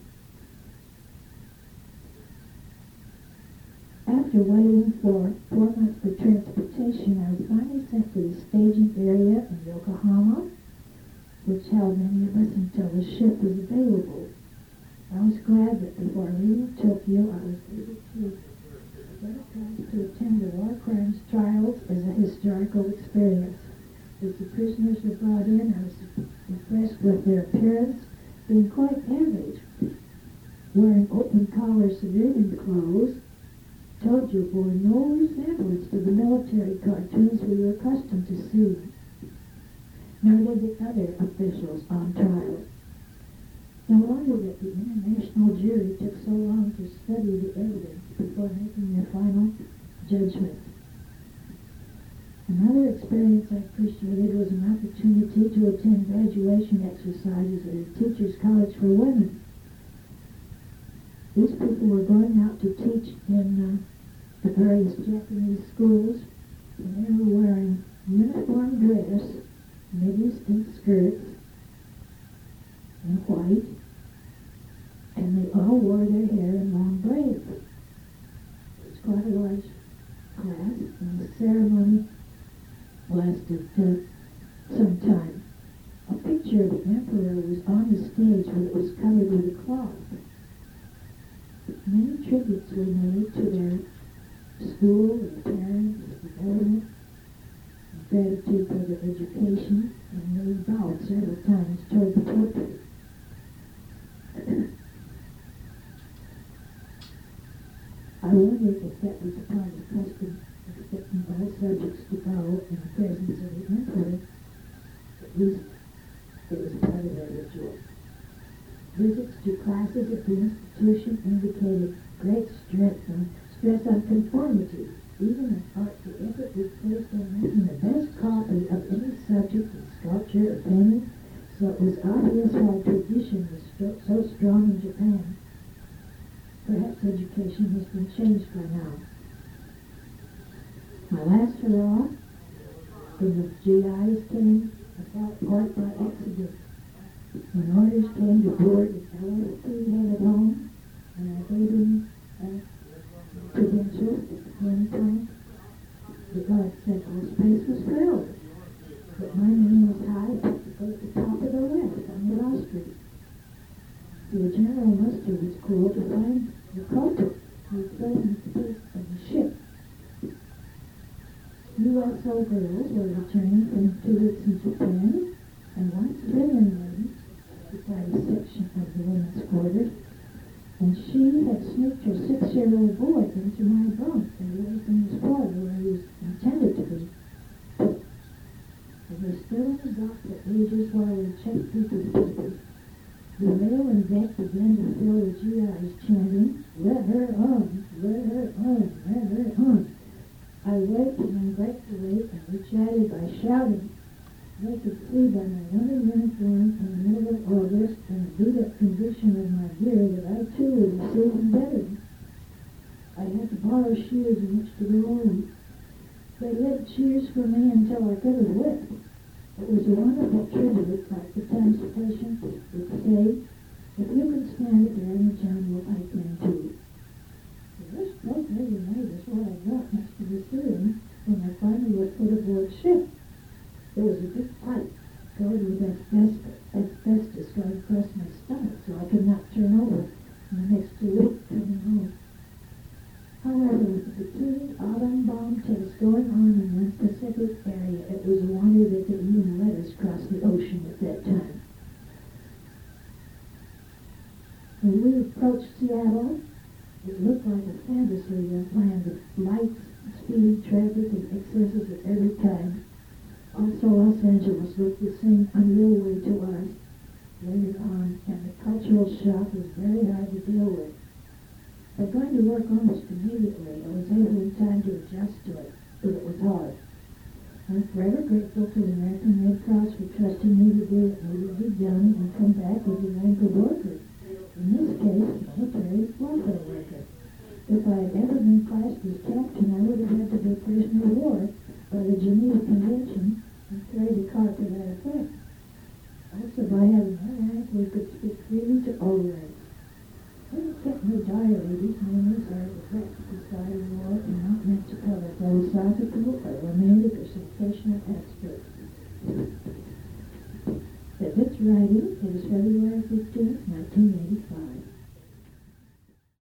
After waiting for four months for transportation, I was finally sent to the staging area in Yokohama, which held many of us until the ship was available. I was glad that before leaving Tokyo, I was able to get a chance to attend the war crimes trials as a historical experience. As the prisoners were brought in, I was impressed with their appearance being quite average, wearing open-collar civilian clothes. Tojo bore no resemblance to the military cartoons we were accustomed to seeing, nor did the other officials on trial. No wonder that the international jury took so long to study the evidence before making their final judgment. Another experience I appreciated was an opportunity to attend graduation exercises at a teachers' college for women. These people were going out to teach in uh, the various Japanese schools, and they were wearing uniform dress, midi-skirt skirts, in white, and they all wore their hair in long braids. It was quite a large class, and the ceremony lasted uh, some time. A picture of the emperor was on the stage, but it was covered with a cloth. Many tributes were made to their school, their parents, the government, gratitude for their education, and they bowed several times toward the portrait. I wondered if that was a part of the custom, expecting all subjects to bow in the presence of the emperor. At least it was part of their ritual. Visits to classes at the institution indicated great strength on, stress on conformity. Even in art, the effort was placed on making the best copy of any subject in sculpture or painting, so it was obvious why tradition was st- so strong in Japan. Perhaps education has been changed by now. My last hurrah when the G Is came about quite by accident. When orders came to board the L S P headed home, and I gave him uh, credentials at the plane time, the guard said all space was filled, but my name was high at the top of the list on the roster. The general muster was called to find the culprit who was filling the space of the ship. U S O girls were returning from two weeks in Japan, and one civilian lady occupied a section of the women's quarters, and she had sneaked her six-year-old boy into my bunk and away from his father where he was intended to be put. I was still in the dock for ages while we checked people's papers. The male and deck began to fill the G Is chanting, "Let her on, let her on, let her on." I waved to them gratefully, and we chatted by shouting. They could see by my winter uniform in the middle of August and the beat-up condition of my gear that I too was receiving better. I had to borrow shoes in which to go home. They lit cheers for me until I could have whipped. It was a wonderful tribute, like the transportation would say, "If you can stand it, Darren John, well, I can too." This boat really made us what I got next to the ceiling when I finally was put aboard ship. There was a big pipe covered with asbestos, asbestos going across my stomach, so I could not turn over in the next two weeks coming home. However, with the bikini autumn bomb test going on in the Pacific area, it was a wonder that they even let us cross the ocean at that time. When we approached Seattle, it looked like a fantasy land of lights, speed, traffic, and excesses of every kind. Also, Los Angeles looked the same unreal way to us later on, and the cultural shock was very hard to deal with. By going to work almost immediately, I was able in time to adjust to it, but it was hard. I'm forever grateful to the American Red Cross for trusting me to do what needed to be done and come back with the rank of worker. In this case, military welfare worker. If I had ever been classed as captain, I would have had to be prisoner of war by the Geneva Convention and carried a card to that effect. Also, by having my rank, we could I wore are not meant to cover philosophical or romantic or sensational aspects. At this writing, it is February fifteenth, nineteen